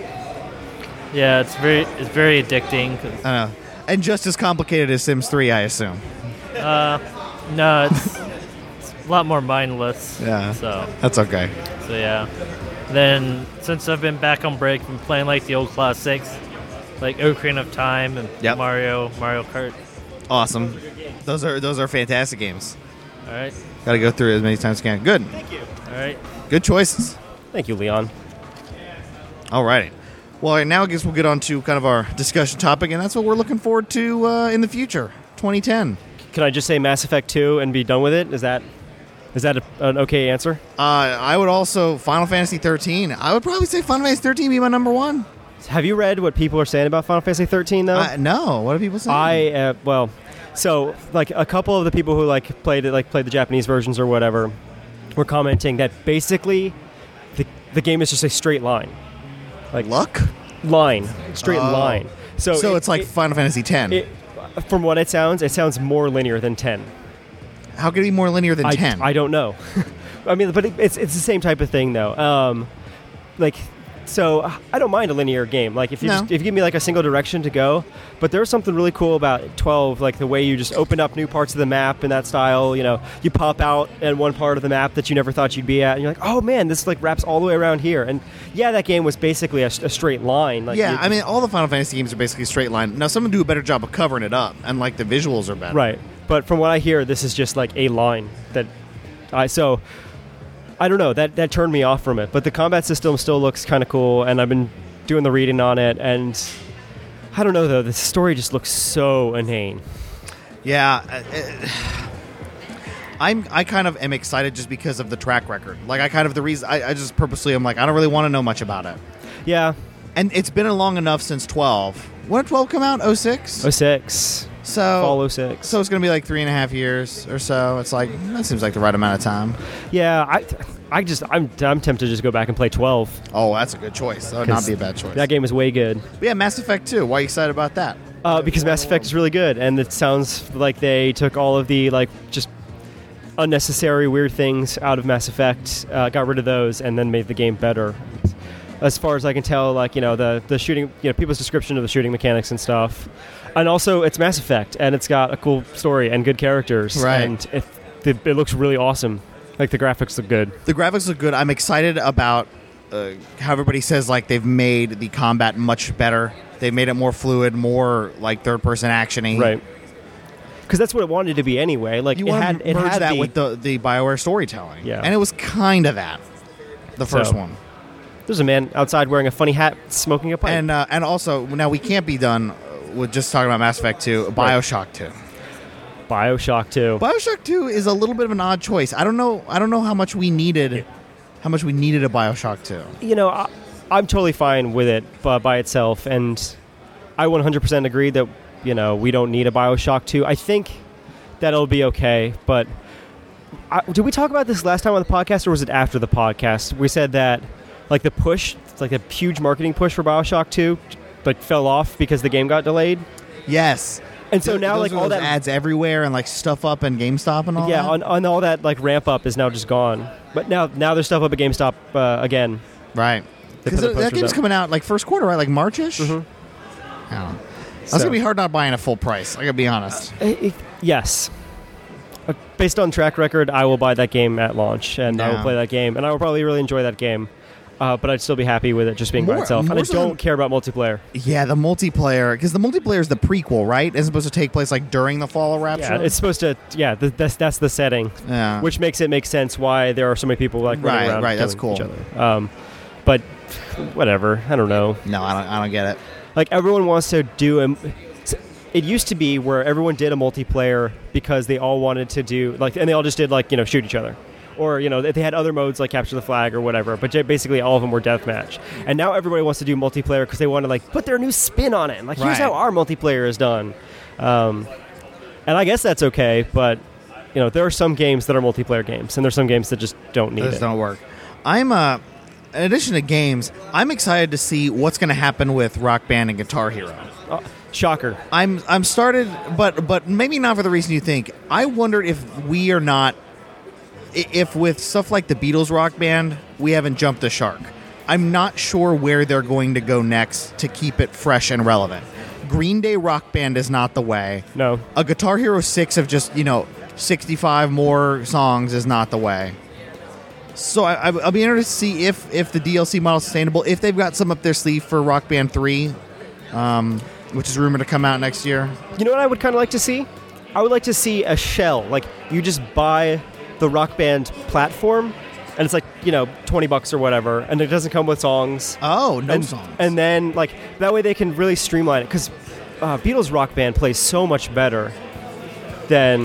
Yeah, it's very it's very addicting. 'cause, I know. And just as complicated as Sims three, I assume. uh, no, it's, it's a lot more mindless. Yeah. So That's okay. So yeah. Then since I've been back on break, I've been playing like the old classics, like Ocarina of Time and Yep. Mario, Mario Kart. Awesome. Those are those are fantastic games. All right. Got to go through it as many times as you can. Good. Thank you. All right. Good choices. Thank you, Leon. All righty. Well, all right, now I guess we'll get on to kind of our discussion topic, and that's what we're looking forward to uh, in the future, twenty ten. Can I just say Mass Effect two and be done with it? Is that Is that a, an okay answer? Uh, I would also Final Fantasy thirteen. I would probably say Final Fantasy thirteen be my number one. Have you read what people are saying about Final Fantasy thirteen though? Uh, no. What are people saying? I uh, well, so like a couple of the people who like played it, like played the Japanese versions or whatever, were commenting that basically the the game is just a straight line, like luck line, straight Oh. line. So So it- it's like it- Final Fantasy ten. It, from what it sounds, it sounds more linear than ten. How could it be more linear than I, ten? I don't know. I mean, but it, it's it's the same type of thing though. Um, like, so I don't mind a linear game. Like if you No. just, if you give me like a single direction to go, but there's something really cool about twelve, like the way you just open up new parts of the map in that style. You know, you pop out at one part of the map that you never thought you'd be at, and you're like, oh man, this like wraps all the way around here. And yeah, that game was basically a, a straight line. Like yeah, you- I mean, all the Final Fantasy games are basically straight line. Now, some do a better job of covering it up, and like the visuals are better. Right. But from what I hear, this is just like a line that I so I don't know, that that turned me off from it. But the combat system still looks kind of cool, and I've been doing the reading on it, and I don't know though, the story just looks so inane. Yeah, uh, uh, I'm. I kind of am excited just because of the track record. Like, I kind of the reason I, I just purposely am like I don't really want to know much about it. Yeah. And it's been long enough since twelve. When did twelve come out? oh six? oh six So Fall oh six. So it's going to be like three and a half years or so. It's like that seems like the right amount of time. Yeah, I I just I'm I'm tempted to just go back and play twelve. Oh, that's a good choice. That would not be a bad choice. That game is way good. But yeah, Mass Effect two. Why are you excited about that? Uh, because Mass Effect is really good, and it sounds like they took all of the like just unnecessary weird things out of Mass Effect, uh, got rid of those, and then made the game better. As far as I can tell, like you know the the shooting, you know people's description of the shooting mechanics and stuff, and also it's Mass Effect, and it's got a cool story and good characters, Right. and it, it, it looks really awesome. Like the graphics look good. The graphics look good. I'm excited about uh, how everybody says like they've made the combat much better. They made it more fluid, more like third-person actiony. Right. Because that's what it wanted to be anyway. Like You it want had to it merge had that the, with the the BioWare storytelling. Yeah. and it was kind of that. The first So, one. There's a man outside wearing a funny hat, smoking a pipe. And uh, and also now we can't be done with just talking about Mass Effect two. BioShock two. BioShock two. BioShock two is a little bit of an odd choice. I don't know. I don't know how much we needed. How much we needed a BioShock two. You know, I, I'm totally fine with it uh, by itself, and I one hundred percent agree that you know we don't need a BioShock two. I think that it'll be okay, but I, did we talk about this last time on the podcast, or was it after the podcast? We said that like the push, like a huge marketing push for BioShock two, like fell off because the game got delayed. Yes. And so Th- now, those like are all those that ads everywhere and like stuff up and GameStop and all yeah, that. on, on all that like ramp up is now just gone. But now, now there's stuff up at GameStop uh, again. Right. They Because put the that posters game's up. coming out like first quarter, right? Like March-ish? Mhm. Yeah. That's So- going to be hard not buying a full price. I got to be honest. Uh, it- yes. Uh, Based on track record, I will buy that game at launch, and I will Yeah. play that game, and I will probably really enjoy that game. Uh, but I'd still be happy with it just being by More- itself. And more I so don't than- care about multiplayer. Yeah, the multiplayer. Because the multiplayer is the prequel, right? It's supposed to take place like during the fall of Rapture? Yeah, it's supposed to. Yeah, th- that's that's the setting. Yeah. Which makes it make sense why there are so many people like running Right, around right, that's killing each cool. other. Um, but whatever. I don't know. No, I don't, I don't get it. Like everyone wants to do a. It used to be where everyone did a multiplayer because they all wanted to do like, and they all just did like you know shoot each other, or you know they had other modes like capture the flag or whatever. But j- basically all of them were deathmatch. And now everybody wants to do multiplayer because they want to like put their new spin on it. Like here's Right. how our multiplayer is done. Um, and I guess that's okay, but you know there are some games that are multiplayer games, and there's some games that just don't need Those it. don't work. I'm uh, in addition to games, I'm excited to see what's going to happen with Rock Band and Guitar Hero. Oh, shocker! I'm I'm started, but but maybe not for the reason you think. I wondered if we are not, i- if with stuff like the Beatles Rock Band, we haven't jumped the shark. I'm not sure where they're going to go next to keep it fresh and relevant. Green Day Rock Band is not the way. No. A Guitar Hero six of just, you know, sixty-five more songs is not the way. So I, I- I'll be interested to see if, if the D L C model is sustainable, if they've got some up their sleeve for Rock Band three, um, which is rumored to come out next year. You know what I would kind of like to see? I would like to see a shell. Like, you just buy the Rock Band platform, and it's like, you know, twenty bucks or whatever, and it doesn't come with songs. Oh, no and, songs. And then, like, that way they can really streamline it. Because uh, Beatles Rock Band plays so much better than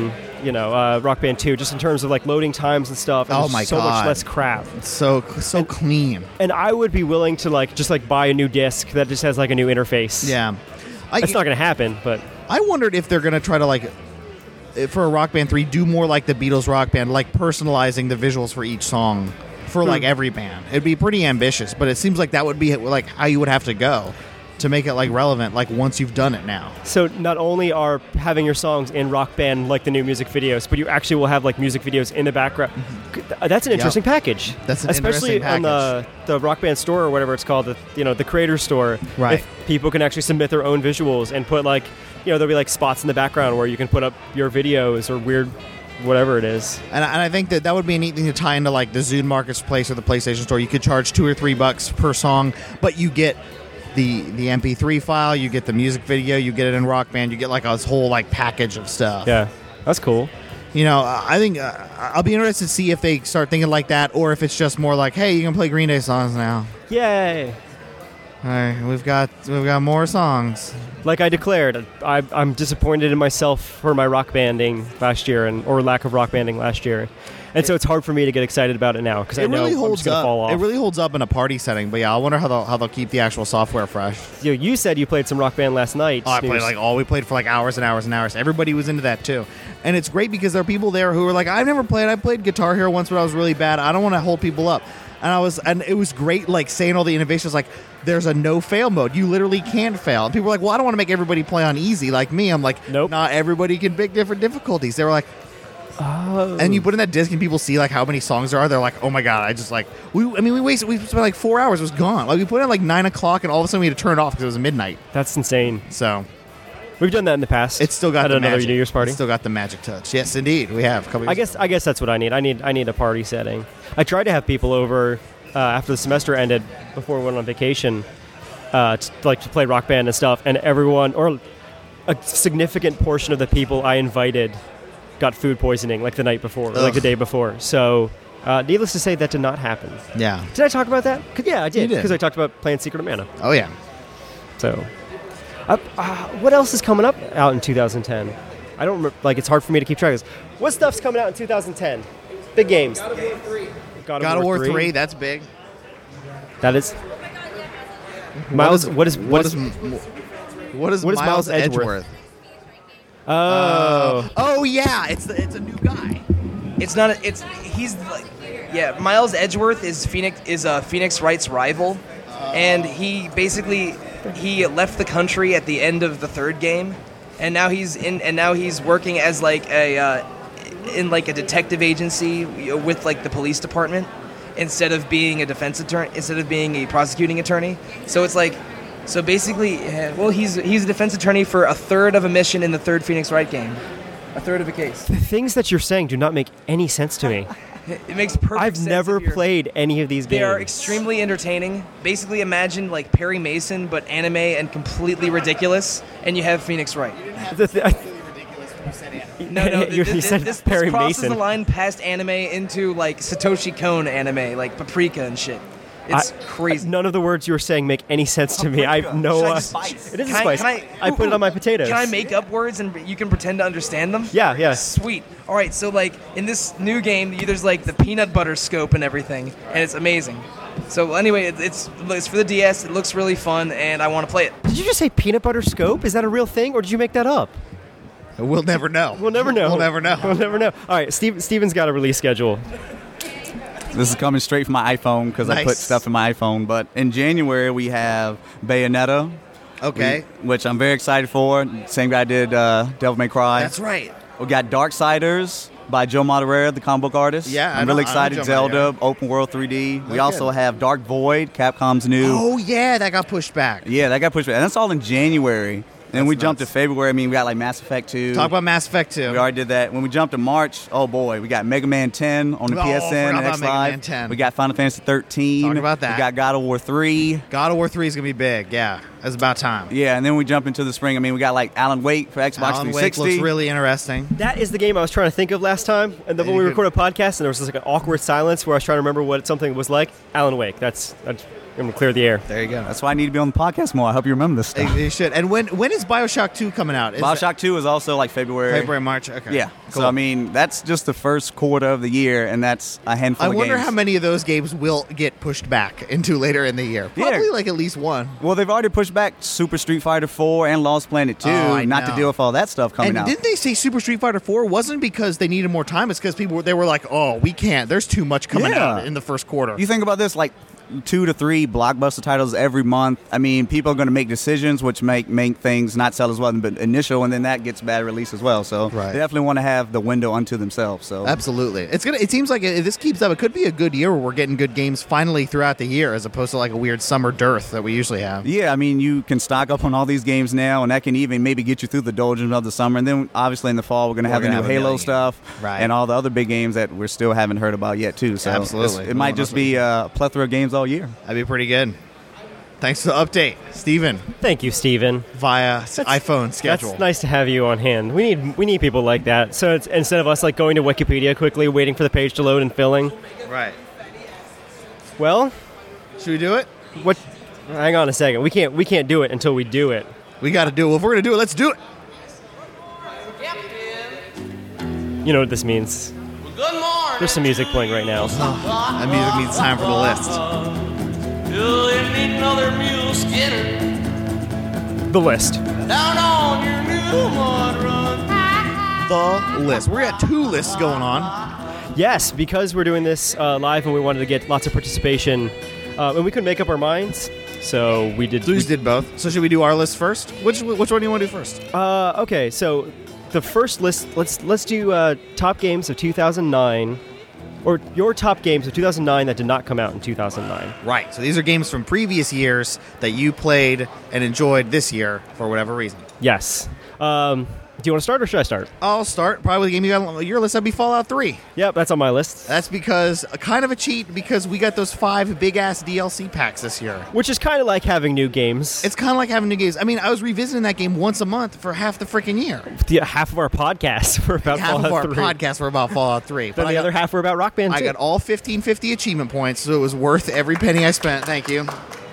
you know, uh, Rock Band two, just in terms of like loading times and stuff. And Oh there's my so God. much less crap. It's so so And- clean. And I would be willing to like just like buy a new disc that just has like a new interface. Yeah. I, It's not going to happen, but I wondered if they're going to try to, like, eh, for a Rock Band three, do more like the Beatles Rock Band, like personalizing the visuals for each song for, like, Hmm. every band. It'd be pretty ambitious, but it seems like that would be, like, how you would have to go to make it, like, relevant, like, once you've done it now. so not only are having your songs in Rock Band like the new music videos, but you actually will have like music videos in the background. That's an interesting package. That's an especially interesting on the the Rock Band store or whatever it's called, the you know the Creator Store. Right. If people can actually submit their own visuals and put like you know there'll be like spots in the background where you can put up your videos or weird whatever it is. And, and I think that that would be a neat thing to tie into, like, the Zune Marketplace or the PlayStation Store. You could charge two or three bucks per song, but you get the the M P three file, you get the music video, you get it in Rock Band, you get, like, a whole, like, package of stuff. Yeah, that's cool. You know, I think uh, I'll be interested to see if they start thinking like that, or if it's just more like, hey, you can play Green Day songs now. Yay! All right, we've got we've got more songs. Like I declared, I, I'm disappointed in myself for my rock banding last year, and or lack of rock banding last year, and so it's hard for me to get excited about it now because I It know really I'm holds just gonna up. fall off. It really holds up in a party setting. But yeah, I wonder how they'll how they'll keep the actual software fresh. You, know, you said you played some rock band last night. Oh, I Snooze. played like all we played for like hours and hours and hours. Everybody was into that too, and it's great because there are people there who are like, I've never played. I played Guitar Hero once, but I was really bad. I don't want to hold people up. And I was, and it was great, like saying all the innovations. Like, there's a no fail mode. You literally can't fail. And people were like, well, I don't want to make everybody play on easy like me. I'm like, nope. Not everybody can pick different difficulties. They were like, oh. And you put in that disc and people see like how many songs there are. They're like, oh my god, I just like we. I mean, we wasted. We spent like four hours. It was gone. Like we put in like nine o'clock, and all of a sudden we had to turn it off because it was midnight. That's insane. So. We've done that in the past. It's still got at the another magic. New Year's party. It's still got the magic touch. Yes, indeed, we have. Couple I guess I guess that's what I need. I need I need a party setting. I tried to have people over uh, after the semester ended, before we went on vacation, uh, to, like to play Rock Band and stuff, and everyone or a significant portion of the people I invited got food poisoning like the night before, or like the day before. So, uh, needless to say, that did not happen. Yeah. Did I talk about that? 'Cause, yeah, I did. You did. Because I talked about playing Secret of Mana. Oh yeah. So. Uh, uh, what else is coming up out in two thousand ten? I don't remember, like it's hard for me to keep track of this. What stuff's coming out in two thousand ten? Big games. God of War three. God of War three. That's big. That is. Miles, what is what what is is what is, what is Miles Miles Edgeworth? Edgeworth? Oh. Uh, oh yeah, it's the, it's a new guy. It's not. A, it's he's like, yeah. Miles Edgeworth is Phoenix is a Phoenix Wright's rival, and he basically he left the country at the end of the third game, and now he's in and now he's working as like a uh, in like a detective agency with like the police department instead of being a defense attorney instead of being a prosecuting attorney. So it's like. So basically, uh, well, he's he's a defense attorney for a third of a mission in the third Phoenix Wright game, a third of a case. The things that you're saying do not make any sense to me. It makes perfect I've sense. never if you're- played any of these They games. are extremely entertaining. Basically, imagine like Perry Mason, but anime and completely ridiculous, and you have Phoenix Wright. The th- I- No, no, You- th- you th- said this, Perry this crosses Mason. the line past anime into like Satoshi Kon anime, like Paprika and shit. It's I- crazy. None of the words you were saying make any sense to me. I have no. Should I Uh, just- it is a Can I- spice. can I- I put it on my potatoes. Can I make up words and you can pretend to understand them? Yeah, yeah. Sweet. All right, so like in this new game, there's like the peanut butter scope and everything, and it's amazing. So anyway, it, it's it's for the D S. It looks really fun, and I want to play it. Did you just say peanut butter scope? Is that a real thing, or did you make that up? We'll never know. We'll never know. We'll never know. We'll never know. All right, Steve, Steven's got a release schedule. This is coming straight from my iPhone because I put Nice. stuff in my iPhone. But in January, we have Bayonetta. Okay. we- which I'm very excited for. Same guy did uh, Devil May Cry. That's right. We got Darksiders by Joe Madureira, the comic book artist. Yeah, I I'm know- really I know excited. Joe Zelda, Madureira. open world three D. We Look also good. have Dark Void, Capcom's new. Oh yeah, that got pushed back. Yeah, that got pushed back. And that's all in January. And then we That's jumped to nuts. February. I mean, we got like Mass Effect two. Talk about Mass Effect two. We already did that. When we jumped to March, oh boy, we got Mega Man ten on the Oh, P S N forgot and about X Mega Live. Man ten. We got Final Fantasy thirteen. Talk about that. We got God of War three. God of War three is gonna be big. Yeah, it's about time. Yeah, and then we jump into the spring. I mean, we got like Alan Wake for Xbox Alan three Wake sixty. looks really interesting. That is the game I was trying to think of last time. And then when you we could- recorded a podcast, and there was just like an awkward silence where I was trying to remember what something was like. Alan Wake. That's, that's I'm gonna clear the air. There you go. That's why I need to be on the podcast more. I hope you remember this stuff. You should. And when when is BioShock two coming out? Is BioShock two is also like February. February, March. Okay. Yeah. Cool. So I mean, that's just the first quarter of the year, and that's a handful I of games. wonder how many of those games will get pushed back into later in the year. Probably Yeah. like at least one. Well, they've already pushed back Super Street Fighter four and Lost Planet two, Oh, I not know. to deal with all that stuff coming and out. didn't they say Super Street Fighter four wasn't because they needed more time? It's because people were, they were like, oh, we can't. There's too much coming Yeah. out in the first quarter. You think about this, like two to three blockbuster titles every month. I mean, people are going to make decisions which make make things not sell as well as initial, and then that gets bad release as well. So Right. they definitely want to have the window unto themselves. So Absolutely. It's gonna. It seems like if this keeps up, it could be a good year where we're getting good games finally throughout the year, as opposed to like a weird summer dearth that we usually have. Yeah, I mean, you can stock up on all these games now, and that can even maybe get you through the doldrums of the summer. And then, obviously, in the fall, we're going to We're have the gonna new have a Halo million. stuff Right. and all the other big games that we still haven't heard about yet, too. So Absolutely. it's- it might just be a plethora of games all year. That'd be pretty good. Thanks for the update, Steven. Thank you, Steven. Via s- iPhone schedule. That's nice to have you on hand. We need we need people like that. So it's, instead of us like going to Wikipedia quickly, waiting for the page to load and filling. Right. Well, should we do it? What? Hang on a second. We can't we can't do it until we do it. We got to do it. Well, if we're gonna do it, let's do it. You know what this means. There's some music playing right now. That music means time for the list. The list. Down on your new mud run. The list. We got two lists going on. Yes, because we're doing this uh, live and we wanted to get lots of participation, uh, and we couldn't make up our minds, so we did. Blues did both. So should we do our list first? Which which one do you want to do first? Uh, okay, so the first list. Let's let's do uh, top games of two thousand nine, or your top games of two thousand nine that did not come out in two thousand nine. Right. So these are games from previous years that you played and enjoyed this year for whatever reason. Yes. Um, do you want to start or should I start? I'll start. Probably the game you got on your list. That'd be Fallout three. Yep, that's on my list. That's because uh, kind of a cheat because we got those five big ass D L C packs this year. Which is kind of like having new games. It's kind of like having new games. I mean, I was revisiting that game once a month for half the freaking year. Yeah, half of our podcasts were about half Fallout of our three. podcasts were about Fallout three. Then I the got- other half were about Rock Band I two. got all fifteen fifty achievement points, so it was worth every penny I spent. Thank you.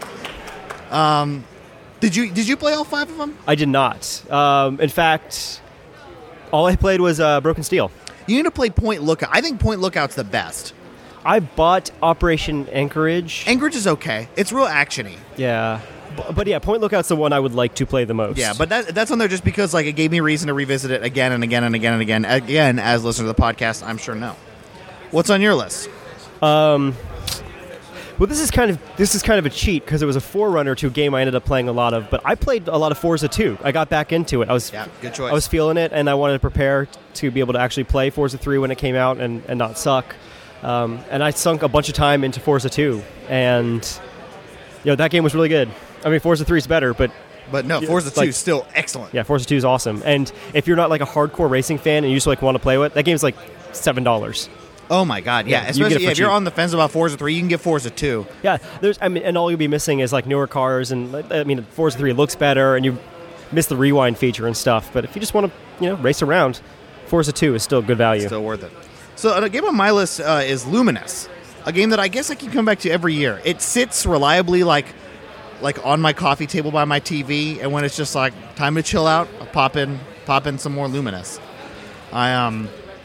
Um, did you did you play all five of them? I did not. Um, in fact, all I played was uh, Broken Steel. You need to play Point Lookout. I think Point Lookout's the best. I bought Operation Anchorage. Anchorage is okay. It's real actiony. Yeah. B- But yeah, Point Lookout's the one I would like to play the most. Yeah, but that, that's on there just because like it gave me a reason to revisit it again and again and again and again. Again, as listeners to the podcast, I'm sure know. What's on your list? Um, well, this is kind of this is kind of a cheat because it was a forerunner to a game I ended up playing a lot of. But I played a lot of Forza two. I got back into it. I was Yeah, good choice. I was feeling it, and I wanted to prepare to be able to actually play Forza three when it came out and, and not suck. Um, and I sunk a bunch of time into Forza two, and you know that game was really good. I mean, Forza three is better, but But no, Yeah, Forza two like- is still excellent. yeah, Forza two is awesome. And if you're not like a hardcore racing fan and you just like want to play with, that game's like seven dollars. Oh my god, yeah. Yeah, you get Especially it for yeah, if you're cheap. on the fence about Forza three, you can get Forza two. Yeah, there's I mean, and all you'll be missing is like newer cars, and I mean, Forza three looks better, and you miss the rewind feature and stuff. But if you just want to, you know, race around, Forza two is still good value. Still worth it. So a game on my list uh, is Luminous, a game that I guess I can come back to every year. It sits reliably like like on my coffee table by my T V, and when it's just like time to chill out, I'll pop in pop in some more Luminous. I um.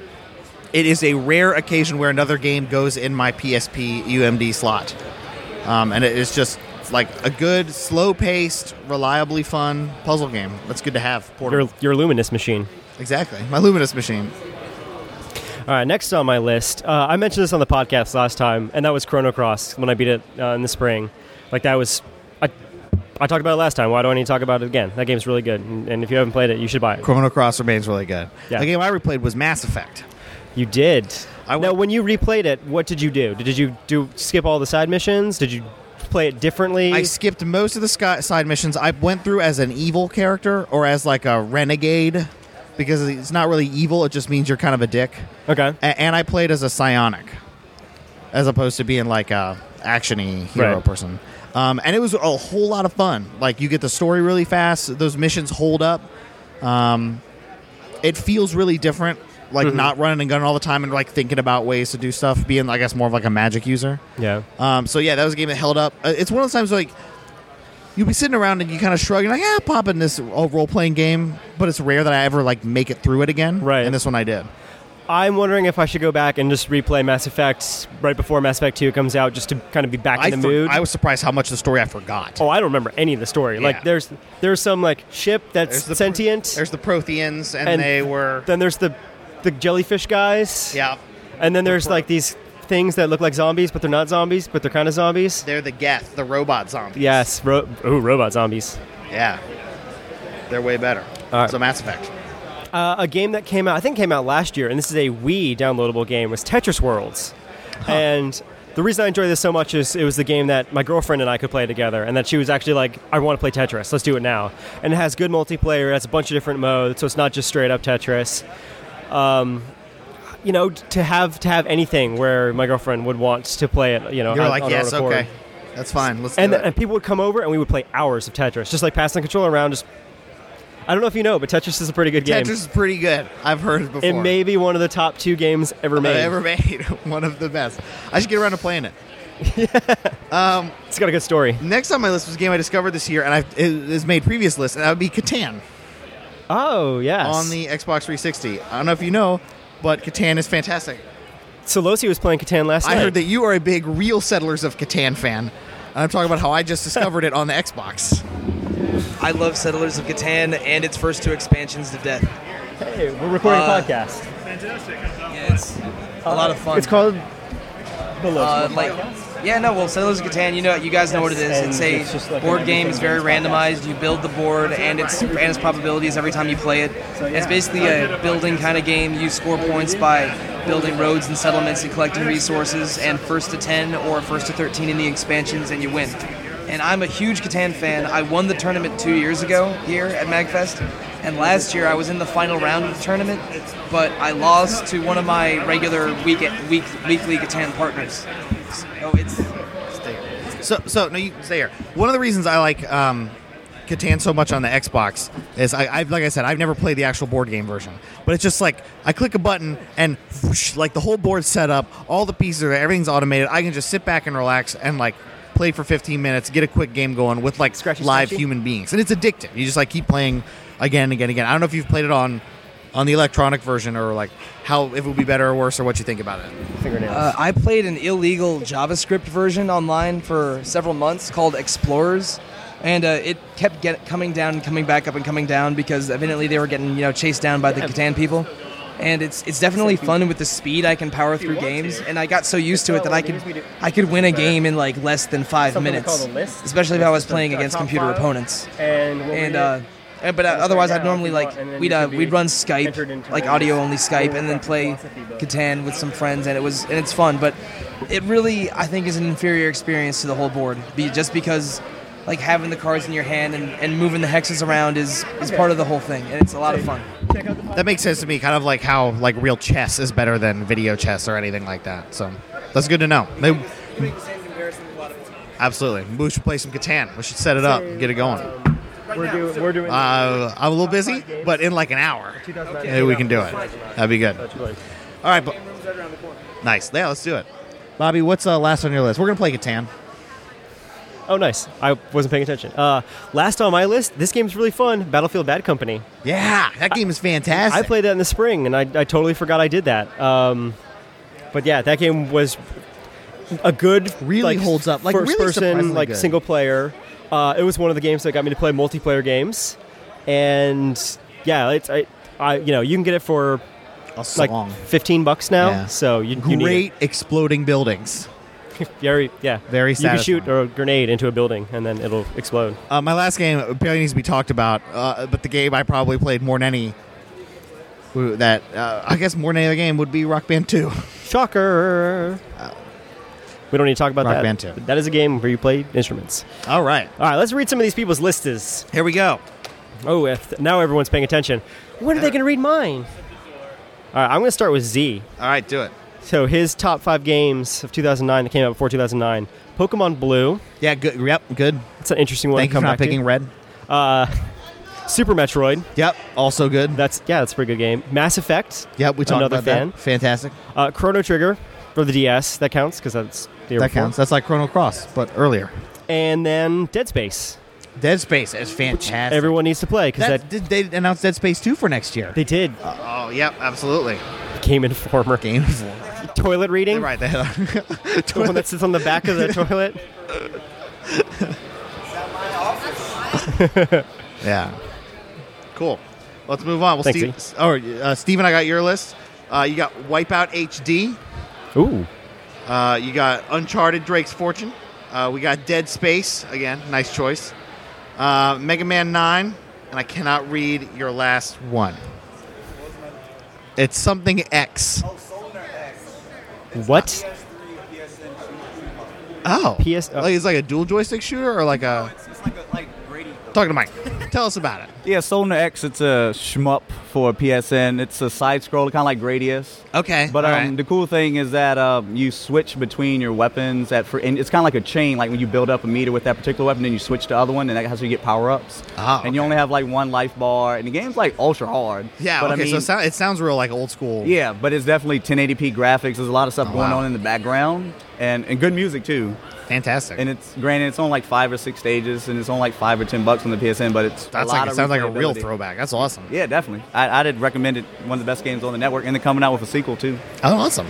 It is a rare occasion where another game goes in my P S P U M D slot. Um, and it is just like a good, slow-paced, reliably fun puzzle game. That's good to have. Portable. Your your Luminous machine. Exactly. My Luminous machine. All right, next on my list, uh, I mentioned this on the podcast last time, and that was Chrono Cross when I beat it uh, in the spring. Like that was, I, I talked about it last time. Why do I need to talk about it again? That game's really good, and, and if you haven't played it, you should buy it. Chrono Cross remains really good. Yeah. The game I replayed was Mass Effect. You did. I now, when you replayed it, what did you do? Did you do skip all the side missions? Did you play it differently? I skipped most of the sky- side missions. I went through as an evil character or as like a renegade because it's not really evil. It just means you're kind of a dick. Okay. A- and I played as a psionic as opposed to being like a action-y hero Right. person. Um, and it was a whole lot of fun. Like you get the story really fast. Those missions hold up. Um, it feels really different. like Mhm. not running and gunning all the time and like thinking about ways to do stuff. Being, I guess, more of like a Magic user. Yeah. Um. So yeah, that was a game that held up. Uh, it's one of those times like you'll be sitting around and you kind of shrug and like, yeah, pop in this role playing game, but it's rare that I ever like make it through it again. Right. And this one I did. I'm wondering if I should go back and just replay Mass Effect right before Mass Effect two comes out, just to kind of be back I in the for- mood. I was surprised how much of the story I forgot. Oh, I don't remember any of the story. Yeah. Like, there's there's some like ship that's There's the pr- sentient. There's the Protheans, and, they were. Then there's the the jellyfish guys. Yeah. And then there's like these things that look like zombies, but they're not zombies, but they're kind of zombies. They're the Geth, the robot zombies. Yes. Ro- ooh, robot zombies. Yeah. They're way better. All right. So Mass Effect. Uh, a game that came out, I think came out last year, and this is a Wii downloadable game, was Tetris Worlds. And the reason I enjoy this so much is it was the game that my girlfriend and I could play together, and that she was actually like, I want to play Tetris, let's do it now. And it has good multiplayer, it has a bunch of different modes, so it's not just straight up Tetris. Um, you know, to have to have anything where my girlfriend would want to play it, you know, You're on, like, on her yes, own accord. okay. That's fine. Let's and, do it. and people would come over and we would play hours of Tetris, just like passing the controller around. Just I don't know if you know, but Tetris is a pretty good game. Tetris is pretty good. I've heard it before. It may be one of the top two games ever made. Uh, ever made. One of the best. I should get around to playing it. um, it's got a good story. Next on my list was a game I discovered this year, and I've, it is made previous lists, and that would be Catan. Oh, yes. On the Xbox three sixty. I don't know if you know, but Catan is fantastic. Solosi was playing Catan last I night. heard that you are a big Real Settlers of Catan fan. And I'm talking about how I just discovered it on the Xbox. I love Settlers of Catan and its first two expansions to death. Hey, we're recording Uh, a podcast. Fantastic. Yeah, it's a lot of fun. It's called The Low Uh, Score like, yeah, no. Well, Settlers of Catan, you know, you guys know what it is. And It's a it's just like board an game. It's very randomized. You build the board, and it's and its probabilities every time you play it. It's basically a building kind of game. You score points by building roads and settlements and collecting resources. And first to ten or first to thirteen in the expansions, and you win. And I'm a huge Catan fan. I won the tournament two years ago here at MagFest. And last year I was in the final round of the tournament, but I lost to one of my regular week, week weekly Catan partners. So it's So, so no, you stay here. One of the reasons I like um, Catan so much on the Xbox is, I, I've like I said, I've never played the actual board game version, but it's just like I click a button and whoosh, like the whole board's set up, all the pieces are there, everything's automated. I can just sit back and relax and like play for fifteen minutes, get a quick game going with like Scratchy, live scratchy. human beings, and it's addictive. You just like keep playing again and again and again. I don't know if you've played it on on the electronic version or like how if it would be better or worse or what you think about it. Fingernails. Uh, I played an illegal JavaScript version online for several months called Explorers, and uh, it kept get, coming down and coming back up and coming down because evidently they were getting you know chased down by the Catan people. And it's it's definitely fun with the speed I can power through games, and I got so used to it that I could I could win a game in like less than five Something we minutes, call a list. especially if I was playing Just a against top computer file. opponents. And we'll And read uh, it. uh, but uh, And otherwise, right I'd now, normally if you like want, and then we'd you uh, could be we'd run entered Skype, into like a audio only Skype, and then play Catan with some friends, and it was and it's fun. But it really I think is an inferior experience to the whole board, be, just because like having the cards in your hand and, and moving the hexes around is is part of the whole thing, and it's a lot of fun. That makes sense to me, kind of like how like real chess is better than video chess or anything like that. So that's good to know. They, absolutely. We should play some Catan. We should set it up and get it going. We're doing. We're doing. Uh, I'm a little busy, but in like an hour, maybe we can do it. That'd be good. All right, but nice. Yeah, let's do it. Bobby, what's uh, last on your list? We're gonna play Catan. Oh, nice. I wasn't paying attention. Uh, last on my list, this game's really fun. Battlefield Bad Company. Yeah, that game is fantastic. I played that in the spring, and I, I totally forgot I did that. Um, but yeah, that game was a good, Really like, holds up. Like, first really person, surprisingly like good. single player. Uh, it was one of the games that got me to play multiplayer games, and yeah, it's I, I you know you can get it for A like song. fifteen bucks now. Yeah. So you, you need Great exploding buildings. it. Very yeah, Very You can shoot satisfying. a grenade into a building, and then it'll explode. Uh, my last game apparently needs to be talked about, uh, but the game I probably played more than any. who- That uh, I guess more than any other game would be Rock Band two. Shocker. We don't need to talk about Rock that. Band two. That is a game where you play instruments. All right, All right, let's read some of these people's lists. here we go. Oh, if now everyone's paying attention. When are they going to read mine? All right, I'm going to start with Z. All right, do it. So his top five games of two thousand nine that came out before two thousand nine. Pokemon Blue. Yeah, good. Yep, good. It's an interesting one Thank to you come for not back to. picking red. Uh, Super Metroid. Yep, also good. That's yeah, that's a pretty good game. Mass Effect. Yep, we talked another about fan. that. Fantastic. Uh, Chrono Trigger for the D S. That counts because that's the year That before. counts. That's like Chrono Cross, but earlier. And then Dead Space. Dead Space is fantastic. Everyone needs to play because that, that did they announce Dead Space two for next year? They did. Uh, oh, yep, absolutely. Game Informer. Game Informer. Toilet reading. Right there. The one that sits on the back of the toilet. Yeah. Cool. Let's move on. Well, Thanks, Steve, oh, uh, Steven, I got your list. Uh, you got Wipeout H D. Ooh. Uh, you got Uncharted Drake's Fortune. Uh, we got Dead Space. Again, nice choice. Uh, Mega Man nine. And I cannot read your last one. It's something X. What? Oh. P S. Oh. Like, it's like a dual joystick shooter or like a... Talking to Mike. Tell us about it. Yeah, Soldier X, it's a shmup for P S N. It's a side-scroller, kind of like Gradius. Okay. But um, right. the cool thing is that um, you switch between your weapons. At fr- and it's kind of like a chain. Like when you build up a meter with that particular weapon, then you switch to the other one, and that's how you get power-ups. Oh, and you okay. only have like one life bar. And the game's like ultra hard. Yeah, but, okay, I mean, so it, sound, it sounds real like old school. Yeah, but it's definitely ten eighty p graphics. There's a lot of stuff Oh, going wow. on in the background. And, and good music, too. Fantastic. And it's, granted, it's on like five or six stages, and it's on like five or ten bucks on the P S N, but it's That's a lot like, it of sounds like a real replayability. throwback. That's awesome. Yeah, definitely. I, I'd recommend it. One of the best games on the network, and they're coming out with a sequel too. Oh, awesome.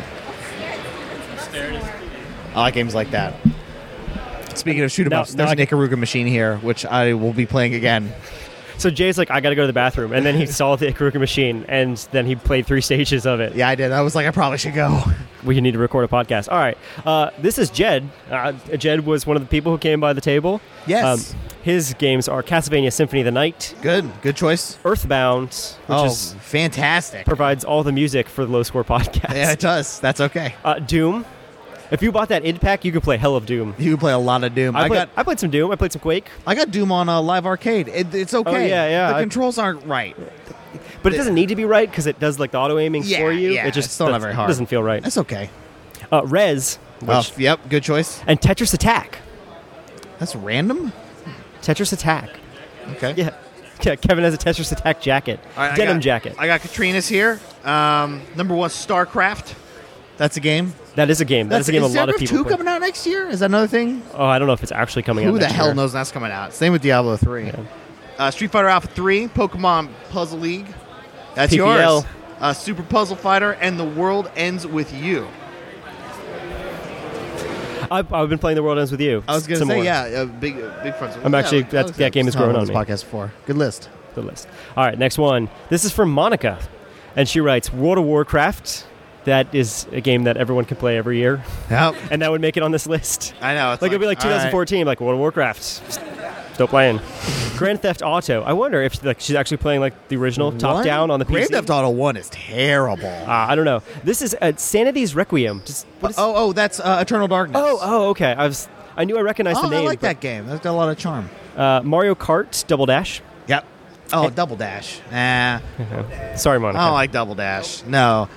I like games like that. Speaking of shoot 'em Now- ups, now there's I an Ikaruga machine here, which I will be playing again. So Jay's like, I got to go to the bathroom, and then he saw the Ikaruga machine, and then he played three stages of it. Yeah, I did. I was like, I probably should go. We need to record a podcast. All right. Uh, this is Jed. Uh, Jed was one of the people who came by the table. Yes. Um, his games are Castlevania Symphony of the Night. Good. Good choice. Earthbound, which oh, is fantastic. provides all the music for the Low Score podcast. Yeah, it does. That's okay. Uh, Doom. If you bought that id pack, you could play Hell of Doom. You can play a lot of Doom. I, I played, got I played some Doom. I played some Quake. I got Doom on uh, Live Arcade. It, it's okay. Oh, yeah, yeah. The I- controls aren't right. But it doesn't need to be right because it does like the auto aiming Yeah, for you. yeah, it just it's still not that's- very it hard. doesn't feel right. That's okay. Uh, Rez, Oh, which, yep, good choice. and Tetris Attack. That's random? Tetris Attack. Okay. Yeah. Yeah, Kevin has a Tetris Attack jacket. All right, I Denim got- jacket. I got Katrina's here. Um, number one, StarCraft. That's a game. That is a game. That is a game a lot of Is people two play. coming out next year? Is that another thing? Oh, I don't know if it's actually coming out Who the next hell year. knows when that's coming out? Same with Diablo three. Uh, Street Fighter Alpha three, Pokemon Puzzle League. That's P P L. yours. Uh, Super Puzzle Fighter, and The World Ends With You. I've, I've been playing The World Ends With You. I was going to Some say, more. yeah, uh, big uh, big friends. I'm Yeah, actually- like, that- I was- that game is I've growing done on this me. podcast before. Good list. The list. All right, next one. This is from Monica, and she writes, World of Warcraft. That is a game that everyone can play every year. Yep. And that would make it on this list. I know. It's Like, it'd be like all right. twenty fourteen, like World of Warcraft. Still playing. Grand Theft Auto. I wonder if like she's actually playing like the original top What? down on the P C. Grand Theft Auto one is terrible. Uh, I don't know. This is uh, Sanity's Requiem. Just, what is, oh, oh, that's uh, Eternal Darkness. oh, oh, okay. I was. I knew I recognized Oh, the name. I like but- that game. That's got a lot of charm. Uh, Mario Kart Double Dash. Yep. Oh, Double Dash. Nah. Sorry, Monica. I don't like Double Dash. No.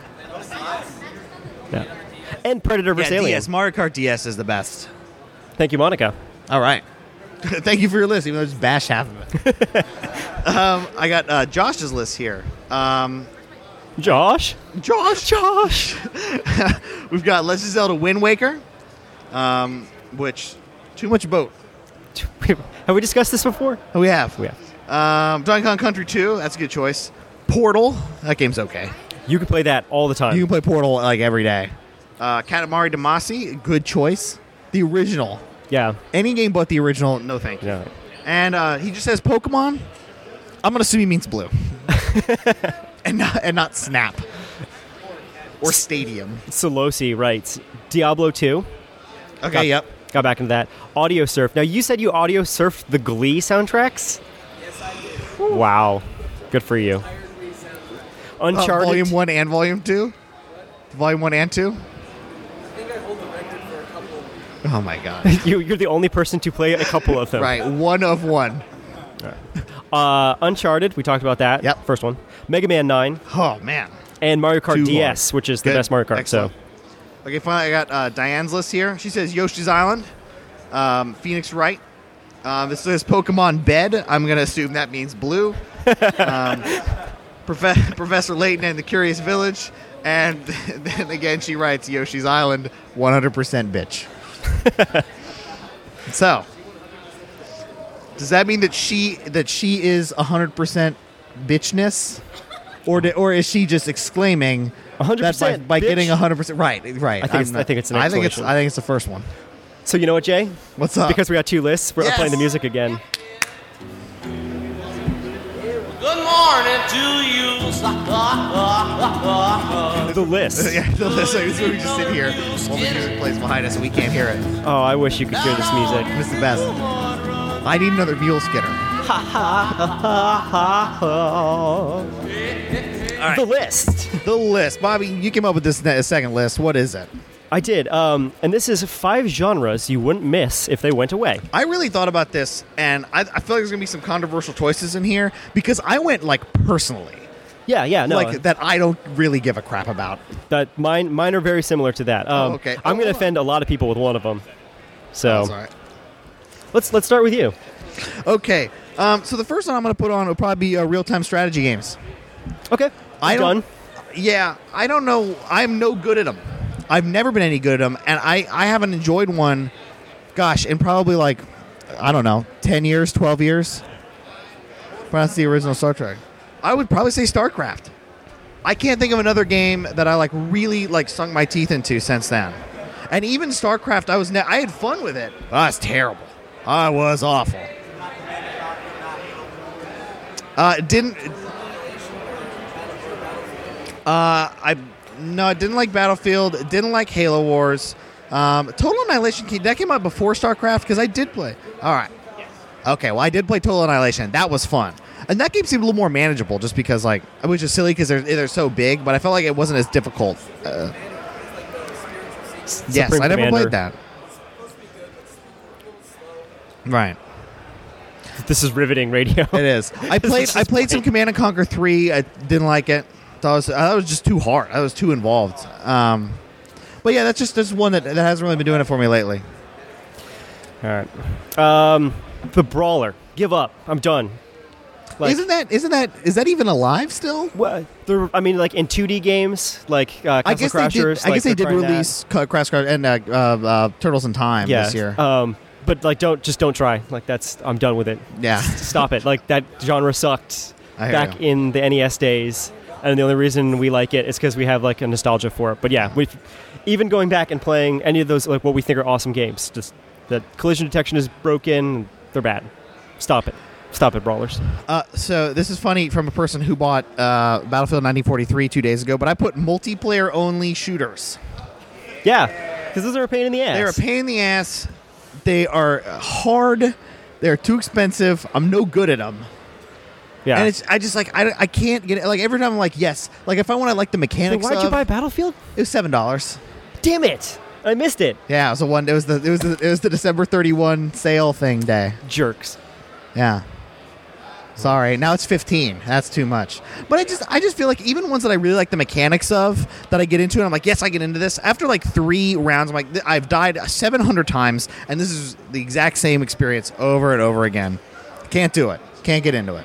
Yeah. And Predator versus Yeah, Alien. D S. Mario Kart D S is the best. Thank you, Monica. All right. Thank you for your list, even though I just bash half of it. um, I got uh, Josh's list here. Um, Josh? Josh? Josh! We've got Legend of Zelda Wind Waker, um, which, too much boat. Have we discussed this before? Oh, we have. We have. Um, Donkey Kong Country two, that's a good choice. Portal, that game's okay. You can play that all the time. You can play Portal like every day. Uh, Katamari Damacy, good choice. The original. Yeah. Any game but the original, no thank you. Yeah. And uh, he just says Pokemon. I'm going to assume he means blue. and, not, and not Snap. Or Stadium. Solosi writes Diablo two. Okay, got, yep. Got back into that. Audio surf. Now, you said you audio surfed the Glee soundtracks? Yes, I did. Wow. Good for you. Uncharted. Uh, volume one and Volume two? Volume one and two? I think I hold the record for a couple. Oh, my God. you, you're the only person to play a couple of them. Right, one of one. Uh, Uncharted. We talked about that. Yep. First one. Mega Man nine. Oh, man. And Mario Kart Too D S, long. which is the Good. best Mario Kart. Excellent. So, Okay, finally, I got uh, Diane's list here. She says Yoshi's Island, um, Phoenix Wright, Uh, this is Pokemon Bed. I'm going to assume that means blue. um, Prof- Professor Layton and the Curious Village. And then again, she writes Yoshi's Island, one hundred percent bitch. So, does that mean that she that she is one hundred percent bitchness? Or do, or is she just exclaiming one hundred percent that by, by bitch? getting one hundred percent? Right, right. I think, it's, not, I think it's an I think it's, exclamation. I think it's the first one. So you know what, Jay? What's up? Because we got two lists, we're Yes. playing the music again. Good morning to you. The list. Yeah, the list. So we just sit here while the music plays behind us and we can't hear it. Oh, I wish you could hear this music. It's the best. I need another mule skinner. Ha ha ha ha ha. Right. The list. The list. Bobby, you came up with this ne- second list. What is it? I did. Um, and this is five genres you wouldn't miss if they went away. I really thought about this, and I, I feel like there's going to be some controversial choices in here because I went, like, personally. Yeah, yeah, no. Like, that I don't really give a crap about. That mine, mine are very similar to that. Um, Oh, okay. I'm Oh, going to hold on. offend a lot of people with one of them. So That's all right. let's let's start with you. Okay. Um, so the first one I'm going to put on will probably be uh, real-time strategy games. Okay. I don't, Done. Yeah, I don't know. I'm no good at them. I've never been any good at them, and I, I haven't enjoyed one, gosh, in probably like, I don't know, ten years, twelve years. But that's the original Star Trek. I would probably say StarCraft. I can't think of another game that I like really like sunk my teeth into since then. And even StarCraft, I was ne- I had fun with it. Oh, that's terrible. I was awful. Uh, didn't. Uh, I no, I didn't like Battlefield. Didn't like Halo Wars. Um, Total Annihilation came, that came out before StarCraft because I did play. All right. Okay, well I did play Total Annihilation. That was fun, and that game seemed a little more manageable just because like which is silly because they're they're so big, but I felt like it wasn't as difficult. Uh, yes, Supreme I never Commander. played that. Right. This is riveting radio. It is. I played. I played some Command and Conquer three. I didn't like it. Thought it was, that was just too hard. I was too involved. Um, but yeah, that's just that's one that, that hasn't really been doing it for me lately. All right. Um, the Brawler. Give up. I'm done. Like, isn't that isn't that is that even alive still? What? They're, I mean, like in two D games, like uh, Castle I guess Crashers. they did. I like, guess they they're did trying that. release Ca- Crash Crash and uh, uh, uh, Turtles in Time Yeah. this year. Um, but like, don't just don't try. Like that's I'm done with it. Yeah. Stop it. Like that genre sucked I hear back you. in the N E S days, and the only reason we like it is because we have like a nostalgia for it. But yeah, we even going back and playing any of those like what we think are awesome games, just the collision detection is broken. They're bad. Stop it. Stop it, Brawlers. Uh, so this is funny from a person who bought uh, Battlefield nineteen forty-three two days ago, but I put multiplayer only shooters. Yeah, because those are a pain in the ass. They're a pain in the ass. They are hard. They're too expensive. I'm no good at them. Yeah. And it's I just like I, I can't get it. Like every time I'm like yes. Like if I want to like the mechanics. Wait, why'd you of- buy Battlefield? It was seven dollars. Damn it! I missed it. Yeah, it was the one. It was the it was the, it was the December thirty-first sale thing day. Jerks. Yeah. Sorry. Now it's fifteen. That's too much. But I just I just feel like even ones that I really like the mechanics of that I get into and I'm like, yes, I get into this. After like three rounds, I'm like, th- I've died seven hundred times and this is the exact same experience over and over again. Can't do it. Can't get into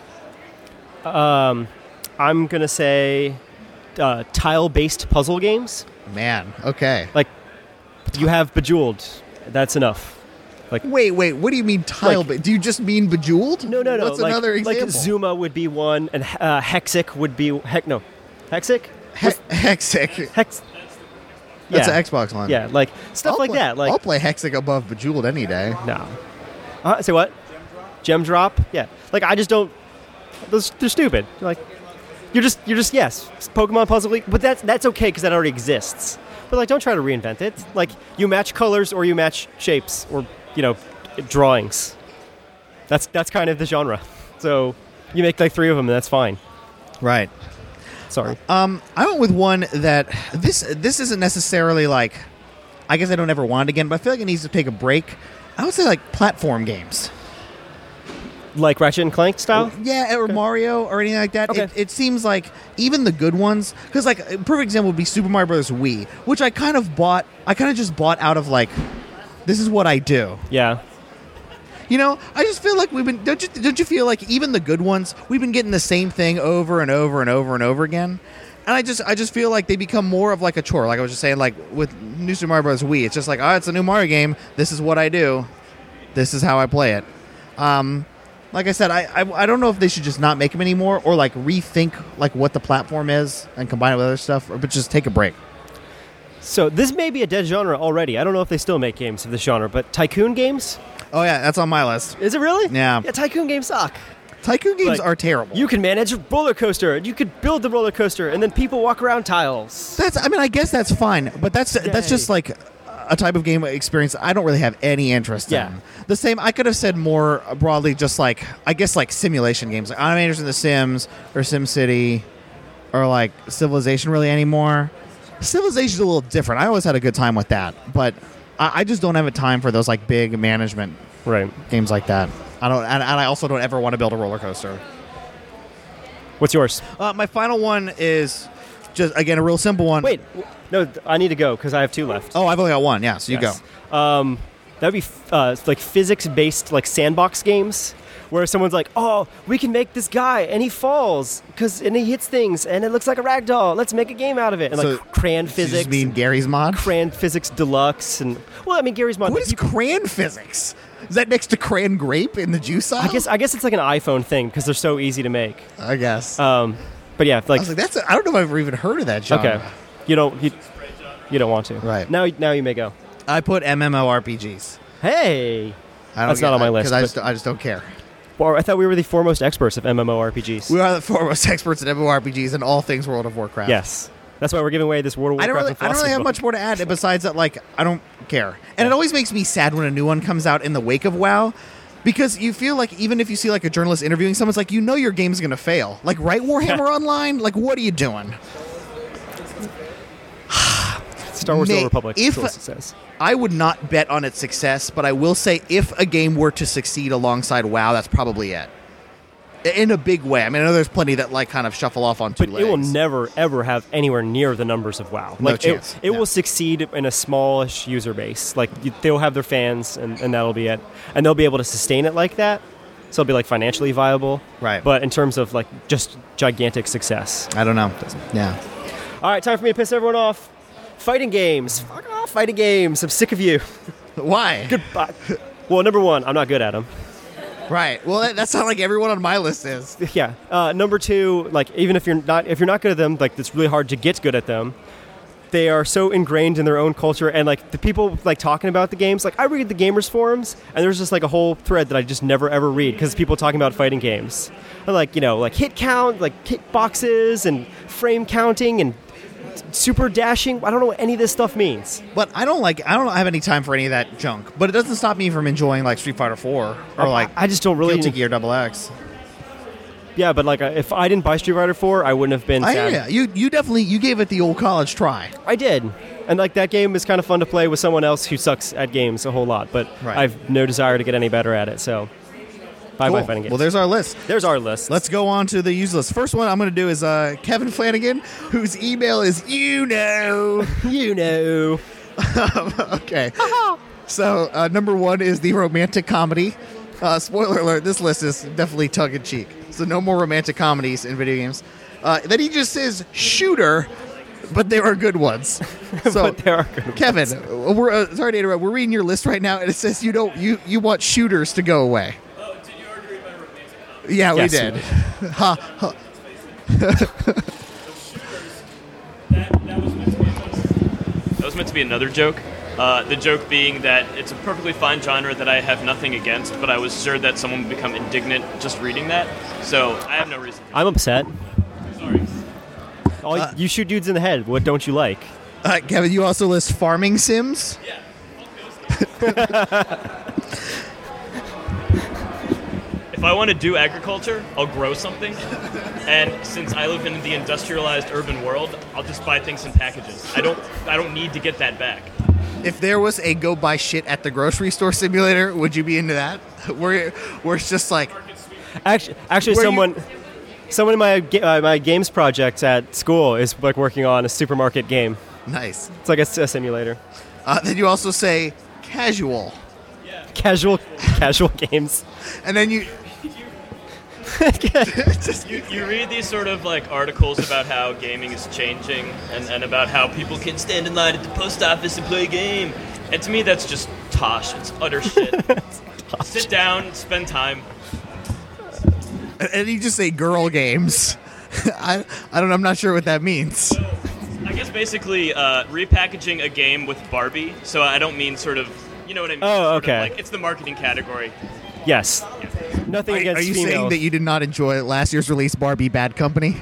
it. Um, I'm gonna say uh, tile-based puzzle games. Man, okay. Like you have Bejeweled. That's enough. Like Wait, wait. What do you mean tile? Like- ba- do you just mean Bejeweled? no, no, no. What's like, another like example? Zuma would be one, and uh, Hexic would be heck no, Hexic. He- Hexic. Hex. That's yeah. an Xbox one. Yeah, like stuff I'll like play- that. Like I'll play Hexic above Bejeweled any day. no. Uh, say what? Gem drop. Yeah. Like I just don't. Those they're stupid. Like you're just you're just yes Pokemon Puzzle League, but that's that's okay because that already exists. But like don't try to reinvent it. Like you match colors or you match shapes or you know drawings. That's that's kind of the genre. So you make like three of them and that's fine. Right. Sorry. Um, I went with one that this this isn't necessarily like. I guess I don't ever want it again, but I feel like it needs to take a break. I would say like platform games. Like Ratchet and Clank style? Yeah, or Mario or anything like that. Okay. It, it seems like even the good ones, because like a perfect example would be Super Mario Brothers Wii, which I kind of bought. I kind of just bought out of like, this is what I do. Yeah. You You know, I just feel like we've been. Don't you? Don't you feel like even the good ones, we've been getting the same thing over and over and over and over again? And I just, I just feel like they become more of like a chore. Like I was just saying, like with New Super Mario Bros. Wii, it's just like, oh, it's a new Mario game. This is what I do. This is how I play it. Um, like I said, I, I, I don't know if they should just not make them anymore, or like rethink like what the platform is and combine it with other stuff, or but just take a break. So this may be a dead genre already. I don't know if they still make games of this genre, but tycoon games. Oh yeah, that's on my list. Is it really? Yeah. Yeah, tycoon games suck. Tycoon games Like, are terrible. You can manage a roller coaster. You could build the roller coaster, and then people walk around tiles. That's. I mean, I guess that's fine, but that's that's just like a type of game experience I don't really have any interest Yeah. in. The same. I could have said more broadly, just like I guess like simulation games. Like, I'm not interested in The Sims or SimCity or like Civilization really anymore. Civilization's a little different. I always had a good time with that, but I, I just don't have a time for those like big management right games like that. I don't, and, and I also don't ever want to build a roller coaster. What's yours? Uh, my final one is just again a real simple one. Wait, no, I need to go because I have two left. Oh, I've only got one. Yeah, so you Yes. go. Um, that'd be uh, like physics-based like sandbox games where someone's like, "Oh, we can make this guy and he falls because and he hits things and it looks like a rag doll. Let's make a game out of it." And So, like Cran So you Physics, just mean Gary's mod? Cran Physics Deluxe, and well, I mean Gary's mod. What is Cran Physics? Is that next to Cran Grape in the juice aisle? I guess I guess it's like an iPhone thing because they're so easy to make. I guess. Um, but yeah, I like was like, that's. A, I don't know if I've ever even heard of that genre. okay, you don't you, you don't want to. Right. Now now you may go. I put MMORPGs. Hey, I don't that's get, not on my list. because I but- just, I just don't care. Well, I thought we were the foremost experts of MMORPGs. We are the foremost experts in MMORPGs and all things World of Warcraft. Yes. That's why we're giving away this World of I Warcraft. don't really, and I don't really philosophy have book. much more to add besides that, like, I don't care. And it always makes me sad when a new one comes out in the wake of WoW, because you feel like even if you see, like, a journalist interviewing someone, it's like, you know your game's going to fail. Like, right, Warhammer Online? Like, what are you doing? Star Wars: The May- Old Republic. if- Still a success. I would not bet on its success, but I will say if a game were to succeed alongside WoW, that's probably it. In a big way. I mean, I know there's plenty that, like, kind of shuffle off on two But legs. it will never, ever have anywhere near the numbers of WoW. No Like chance. It, it No. will succeed in a smallish user base. Like you, they'll have their fans, and, and that'll be it. And they'll be able to sustain it like that. So it'll be like financially viable. Right. But in terms of like just gigantic success, I don't know. Yeah. All right, time for me to piss everyone off. Fighting games. Fuck off, fighting games. I'm sick of you. Why? Goodbye. Well, number one, I'm not good at them. Right. Well, that, that's not like everyone on my list is. Yeah. Uh, number two, like even if you're not if you're not good at them, like it's really hard to get good at them. They are so ingrained in their own culture, and like the people like talking about the games. Like I read the gamers forums, and there's just like a whole thread that I just never ever read because people talking about fighting games, and, like you know, like hit count, like hit boxes, and frame counting, and super dashing. I don't know what any of this stuff means. But I don't like. I don't have any time for any of that junk. But it doesn't stop me from enjoying like Street Fighter four or I- like I just don't really- Guilty Gear Double X. Yeah, but like uh, if I didn't buy Street Fighter four, I wouldn't have been I, sad. yeah, you you definitely you gave it the old college try. I did. And like that game is kind of fun to play with someone else who sucks at games a whole lot, but Right. I have no desire to get any better at it. So bye bye Cool. fighting games. Well, there's our list. There's our list. Let's go on to the user list. First one I'm going to do is uh, Kevin Flanagan, whose email is you know. you know. Okay. So uh, number one is the romantic comedy. Uh, spoiler alert, this list is definitely tongue-in-cheek. So no more romantic comedies in video games. Uh, then he just says shooter, but there are good ones. So But there are good Kevin, ones. we're uh, sorry to interrupt. We're reading your list right now, and it says you don't you you want shooters to go away. Yeah, we Yes, did. we did. Ha, ha. That was meant to be another joke. Uh, the joke being that it's a perfectly fine genre that I have nothing against, but I was sure that someone would become indignant just reading that. So I have no reason. I'm upset. Sorry. All, you shoot dudes in the head. What don't you like? Uh, Kevin, you also list farming sims. If I want to do agriculture, I'll grow something. And since I live in the industrialized urban world, I'll just buy things in packages. I don't I don't need to get that back. If there was a go buy shit at the grocery store simulator, would you be into that? Where, where it's just like, Actually, actually, Where you- someone, someone in my ga- uh, my games project at school is like working on a supermarket game. nice. It's like a, s- a simulator. Uh, then you also say casual. casual casual games. And then you you, you read these sort of like articles about how gaming is changing and, and about how people can stand in line at the post office and play a game. And to me, that's just tosh. It's utter shit. Sit down, spend time. And you just say girl games. I I don't. I'm not sure what that means. So, I guess basically uh, repackaging a game with Barbie. So I don't mean sort of, you know what I mean? Oh, Sort of okay. like, it's the marketing category. Yes. Nothing Are, against are you females. saying that you did not enjoy last year's release Barbie Bad Company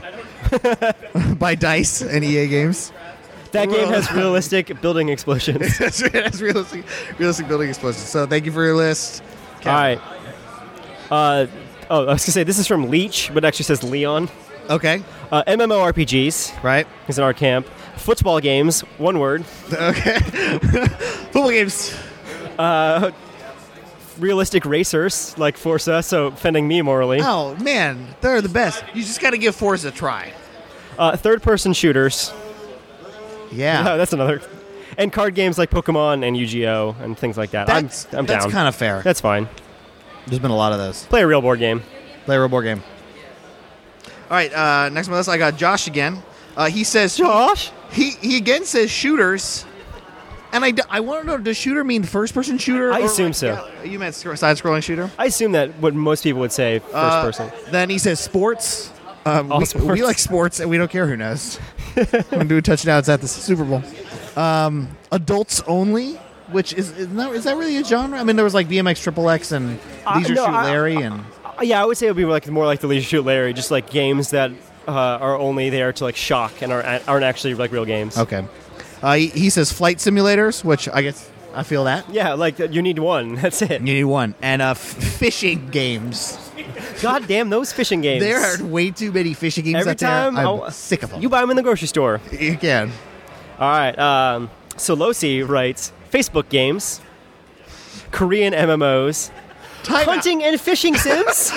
by DICE and E A Games? That game has realistic building explosions. That's right. That's realistic, realistic building explosions. So thank you for your list. All right. Uh, oh, I was gonna say this is from Leech, but it actually says Leon. Okay. Uh, MMORPGs. Right. Is in our camp. Football games. One word. Okay. Football games. Uh, realistic racers like Forza, so offending me morally. Oh man, they're the best. You just got to give Forza a try. Uh, third-person shooters. Yeah. No, that's another. And card games like Pokemon and Yu Gi Oh and things like that. That's, I'm, I'm that's down. kind of fair. That's fine. There's been a lot of those. Play a real board game. Play a real board game. All right, uh, next on my list, I got Josh again. Uh, he says... Josh? He, he again says shooters. And I, d- I want to know, does shooter mean first-person shooter? I or assume like, so. Yeah, you meant sc- side-scrolling shooter? I assume that what most people would say first Uh, person. Then he says sports. Um, All we, sports. we like sports, and we don't care who knows. We're going to do touchdowns at the Super Bowl. Um, adults only, which is is that, is that really a genre? I mean, there was like B M X Triple X and Uh, Leisure no, Shoot I- Larry, and Uh, yeah, I would say it would be like more like the Leisure Shoot Larry, just like games that uh, are only there to like shock and aren't, aren't actually like real games. okay. Uh, he, he says flight simulators, which I guess I feel that. Yeah, like uh, you need one. That's it. You need one, and uh, f- fishing games. God damn those fishing games. There are way too many fishing games Every out there. time I'm I'll- sick of them. You buy them in the grocery store. You can. All right. Um, so Losi writes Facebook games, Korean M M Os, Time hunting and fishing sims.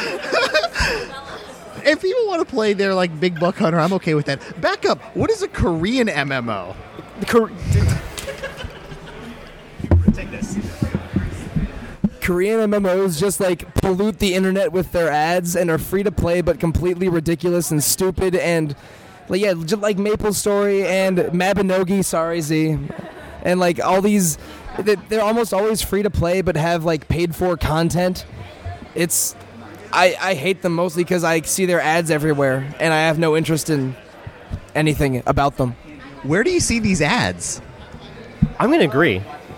If people want to play their like Big Buck Hunter, I'm okay with that. Back up. What is a Korean M M O? The Kor- Take this. Korean M M Os just like pollute the internet with their ads and are free to play but completely ridiculous and stupid and like yeah, just like MapleStory and Mabinogi, sorry Z, and like all these, they- they're almost always free to play but have like paid for content. It's, I I hate them mostly because I see their ads everywhere and I have no interest in anything about them. Where do you see these ads? I'm gonna agree.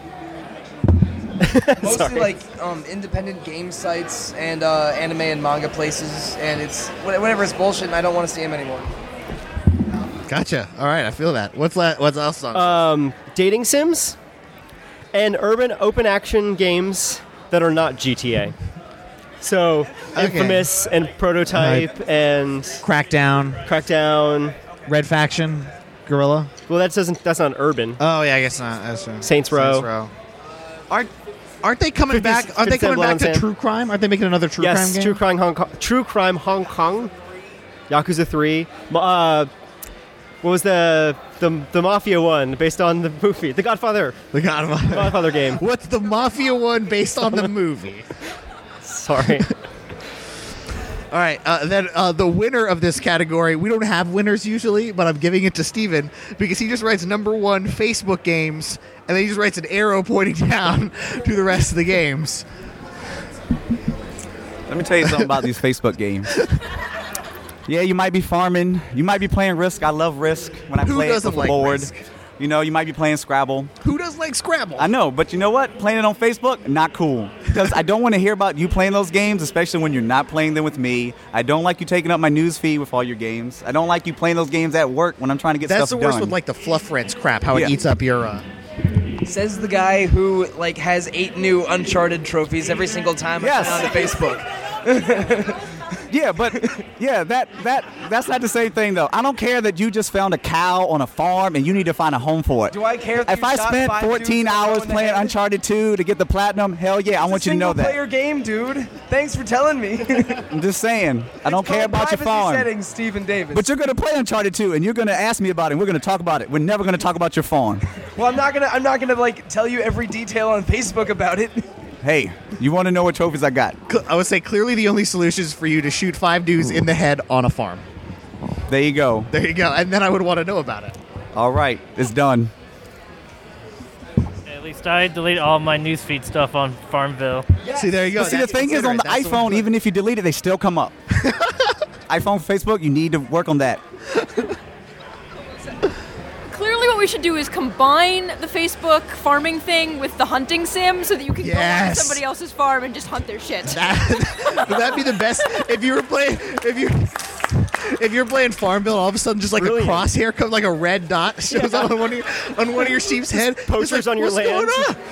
Mostly Sorry. like um, independent game sites and uh, anime and manga places, and it's whatever is bullshit, and I don't want to see them anymore. Gotcha. All right, I feel that. What's that? What's else on? Um, dating sims and urban open action games that are not G T A. So Okay. Infamous and Prototype and Crackdown, Crackdown, Red Faction, Gorilla. Well, that doesn't. That's not urban. Oh yeah, I guess not. That's true. Saints Row. Saints Row. Aren't aren't they coming fifty back? Aren't they fifty coming back to Blonde Sam. True Crime? Aren't they making another True yes, Crime game? True Crime Hong Kong. True Crime Hong Kong. Yakuza three. Uh, what was the the the Mafia one based on the movie? The Godfather. The Godfather. Godfather game. What's the Mafia one based on the movie? Sorry. All right, uh, then uh, the winner of this category, we don't have winners usually, but I'm giving it to Steven because he just writes number one Facebook games, and then he just writes an arrow pointing down to the rest of the games. Let me tell you something about these Facebook games. Yeah, you might be farming. You might be playing Risk. I love Risk when I Who play it doesn't with like the board. Risk? You know, you might be playing Scrabble. Who does like Scrabble? I know, but you know what? Playing it on Facebook, not cool. Because I don't want to hear about you playing those games, especially when you're not playing them with me. I don't like you taking up my news feed with all your games. I don't like you playing those games at work when I'm trying to get That's stuff the worst done. with like the Fluff Friends crap, how Yeah. it eats up your... Uh, Says the guy who like has eight new Uncharted trophies every single time Yes. I turn on to Facebook. Yeah, but yeah, that that that's not the same thing though. I don't care that you just found a cow on a farm and you need to find a home for it. Do I care if, If you I shot spent five fourteen dudes hours in the playing head? Uncharted two to get the platinum, hell yeah, I It's want a you to know that. single-player game, dude. Thanks for telling me. I'm just saying, I don't care about your Privacy farm. settings, Stephen Davis. But you're gonna play Uncharted two, and you're gonna ask me about it. And we're gonna talk about it. We're never gonna talk about your farm. well, I'm not gonna. I'm not gonna like tell you every detail on Facebook about it. Hey, you want to know what trophies I got? I would say clearly the only solution is for you to shoot five dudes in the head on a farm. There you go. There you go. And then I would want to know about it. All right, it's done. At least I delete all my newsfeed stuff on Farmville. Yes. See, there you go. But see, the thing is, on the That's iPhone, the even if you delete it, they still come up. iPhone, Facebook, you need to work on that. Clearly what we should do is combine the Facebook farming thing with the hunting sim so that you can Yes. go on somebody else's farm and just hunt their shit. That, would that be the best? If you were playing, if you, if you're playing Farmville, all of a sudden just like Brilliant. a crosshair comes, like a red dot shows Yeah. up on one of your, on one of your sheep's head. Posters It's like, on your what's land. going on?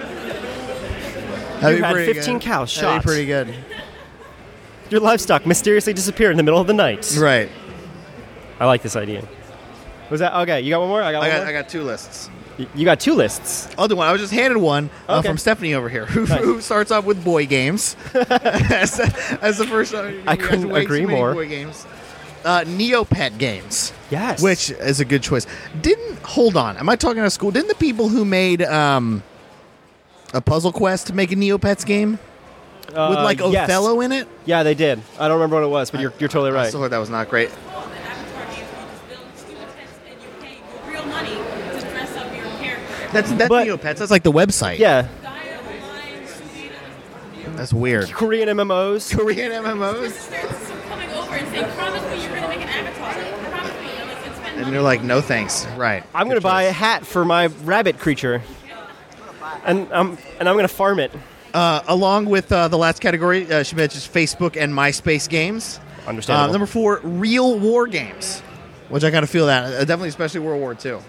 You That'd be had pretty fifteen good. cows That'd shot. be pretty good. Your livestock mysteriously disappeared in the middle of the night. Right. I like this idea. Was that okay? You got one more? I got I one got, more. I got two lists. Y- You got two lists. I'll do one. I was just handed one uh, Okay. from Stephanie over here, who, Nice. who starts off with boy games as, as the first. Uh, I you guys couldn't way agree too many more. Boy games. Uh, Neopet games. Yes. Which is a good choice. Didn't hold on. Am I talking out of school? Didn't the people who made um, a Puzzle Quest make a Neopets game with Uh, like yes. Othello in it? Yeah, they did. I don't remember what it was, but you're you're totally I right. still thought that was not great. That's that's But- Neopets. That's like the website. Yeah. That's weird. Korean M M Os. Korean M M Os. Coming over and saying, promise me you're going to make an avatar. Promise me. I'm like, it's been And you're like, no thanks. Right. I'm going to buy a hat for my rabbit creature, and I'm and I'm going to farm it. Uh, along with uh, the last category, uh, she mentions Facebook and MySpace games. Understandable. Uh, number four, real war games, which I kind of feel that. Uh, definitely, especially World War Two.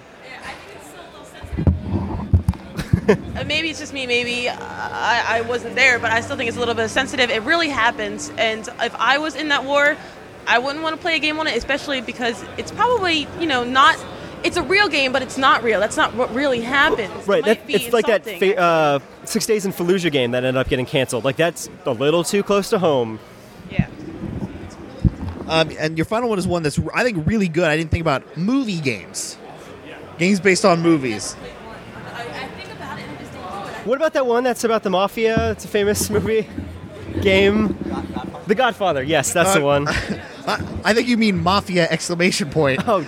Uh, maybe it's just me. Maybe uh, I, I wasn't there, but I still think it's a little bit sensitive. It really happens, and if I was in that war, I wouldn't want to play a game on it, especially because it's probably, you know, not. It's a real game, but it's not real. That's not what really happens. Right. It might That, be it's like that insulting. fa- uh, Six Days in Fallujah game that ended up getting canceled. Like that's a little too close to home. Um, and your final one is one that's, I think, really good. I didn't think about movie games. Games based on movies. What about that one that's about the mafia? It's a famous movie game. The Godfather. Yes, that's the Uh, one. I, I think you mean Mafia! Exclamation point. Oh,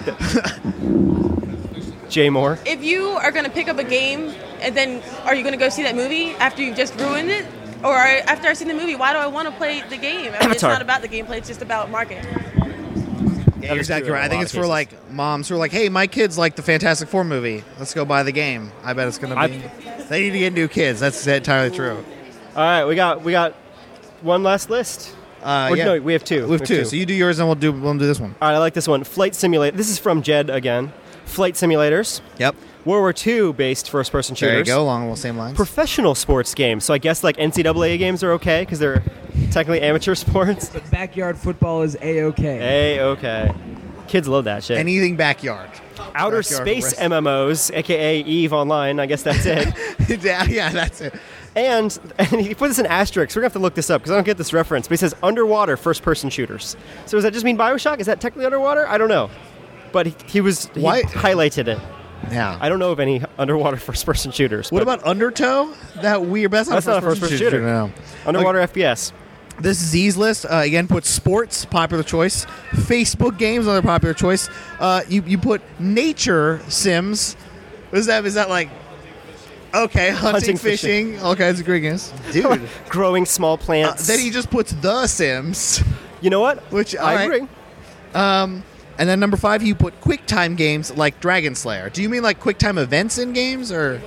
Jay Moore. If you are going to pick up a game, and then are you going to go see that movie after you've just ruined it? Or after I've seen the movie, why do I want to play the game? I mean, it's Avatar. not about the gameplay, it's just about marketing. Yeah, you're exactly right. I think it's for like moms who are like, "Hey, my kids like the Fantastic Four movie. Let's go buy the game." I bet it's going to be. They need to get new kids. That's entirely true. All right, we got we got one last list. Uh, Or yeah. no, we have two. We have two. So you do yours, and we'll do we'll do this one. All right, I like this one. Flight Simulator. This is from Jed again. Flight Simulators. Yep. World War Two based first-person shooters. There you go, along the same lines. Professional sports games. So I guess like N C double A games are okay because they're technically amateur sports. But backyard football is a-okay. A-okay. Kids love that shit. Anything backyard. Outer Backyard space wrestling. M M Os, aka EVE Online. I guess that's it. yeah, yeah, that's it. And, and he put this in asterisks. We're going to have to look this up because I don't get this reference. But he says underwater first-person shooters. So does that just mean Bioshock? Is that technically underwater? I don't know. But he, he was he Why- highlighted it. Yeah. I don't know of any underwater first-person shooters. What but about Undertow? That weird. That's not That's a not a first-person first-person shooter. No. Underwater F P S. This Z's list uh, again puts sports, popular choice. Facebook games, another popular choice. Uh, you you put nature sims. What is that? Is that like okay, hunting, Hunting, fishing, all kinds of great games, dude. Growing small Uh, plants. then he just puts the Sims. You know what? Which I all right. agree. Um, and then number five, you put QuickTime games like Dragon Slayer. Do you mean like QuickTime events in games, or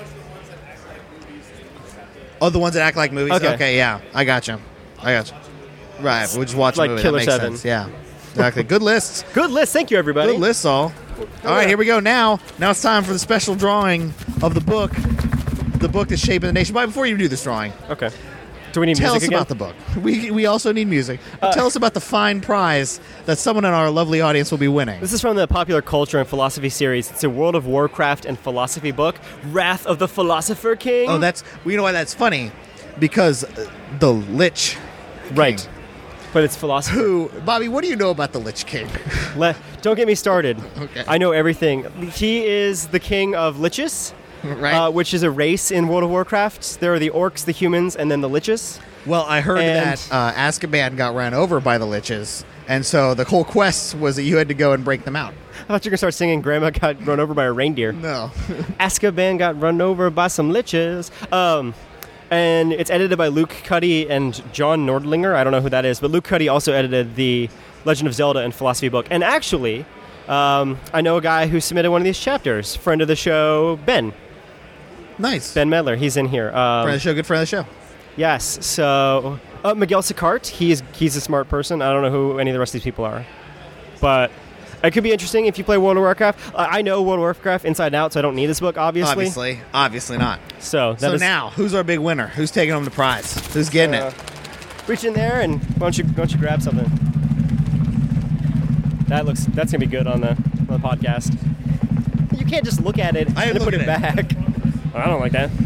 oh, the ones that act like movies? Okay. Okay, yeah, I got you. I got you. Right, we'll just watch Like a movie. Killer that makes Seven. sense. Yeah, exactly. Good lists. Good list. Thank you, everybody. Good lists, all. All right, here we go. Now, now it's time for the special drawing of the book. The book that's shaping the nation. But before you do this drawing, Okay. Do we need tell us music again? about the book. We we also need music. But tell us about the fine prize that someone in our lovely audience will be winning. This is from the Popular Culture and Philosophy series. It's a World of Warcraft and philosophy book, Wrath of the Philosopher King. Oh, that's well, you know why that's funny, because uh, the Lich, right. But it's philosophy. who Bobby, what do you know about the Lich King? Le- don't get me started. Okay. I know everything. He is the king of liches, Right. Uh, which is a race in World of Warcraft. There are the orcs, the humans, and then the liches. Well, I heard And- that uh, Azkaban got ran over by the liches, and so the whole quest was that you had to go and break them out. I thought you were going to start singing Grandma Got Run Over by a Reindeer. No. Azkaban got run over by some liches. Um, and it's edited by Luke Cuddy and John Nordlinger. I don't know who that is, but Luke Cuddy also edited the Legend of Zelda and Philosophy book. And actually, um, I know a guy who submitted one of these chapters. Friend of the show, Ben. Nice. Ben Medler. He's in here. Um, Friend of the show, good friend of the show. Yes. So uh, Miguel Sicart, he's he's a smart person. I don't know who any of the rest of these people are, but it could be interesting if you play World of Warcraft. Uh, I know World of Warcraft inside and out, so I don't need this book, obviously. Obviously, obviously not. So that so is, now, who's our big winner? Who's taking home the prize? Who's getting uh, it? Reach in there and why don't you why don't you grab something? That looks that's gonna be good on the on the podcast. You can't just look at it I am and put it looking at back. Well, I don't like that.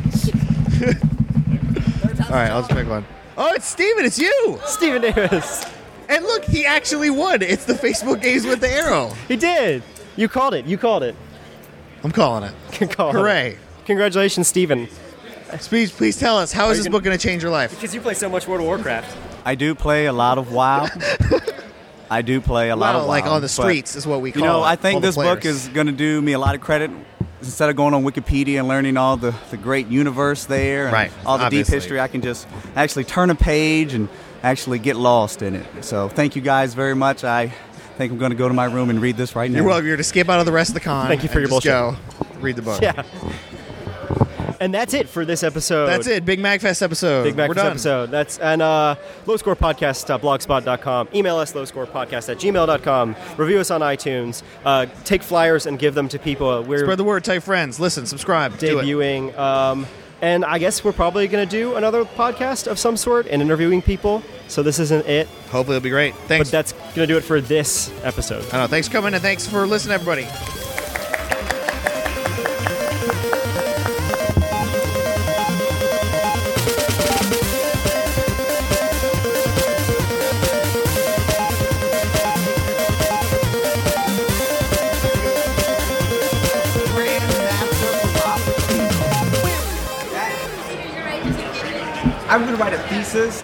All right, let's pick one. Oh, it's Steven. It's you. Steven Davis. And look, he actually won. It's the Facebook Games with the Arrow. He did. You called it. You called it. I'm calling it. Call Hooray. It. Congratulations, Steven. Please, please tell us, how is this book going to change your life? Because you play so much World of Warcraft. I do play a lot of WoW. I do play a lot Well, of WoW. like on the but, streets is what we call You know, it, I all think the this book players. is going to do me a lot of credit. Instead of going on Wikipedia and learning all the, the great universe there and Right, all the obviously. deep history, I can just actually turn a page and actually get lost in it. So thank you guys very much. I think I'm going to go to my room and read this right now. You're welcome. You're to skip out of the rest of the con. Thank you for and your just bullshit. Go read the book. Yeah. And that's it for this episode. That's it. Big Magfest episode. Big Mac We're done. episode. That's and uh, low score podcast dot blogspot dot com. Email us low score podcast at gmail dot com. Review us on iTunes. Uh, take flyers and give them to people. We're Spread the word. Tell your friends. Listen. Subscribe. Do it. debuting. Um, and I guess we're probably going to do another podcast of some sort and interviewing people. So this isn't it. Hopefully it'll be great. Thanks. But that's going to do it for this episode. I know. Thanks for coming and thanks for listening, everybody. I'm going to write a thesis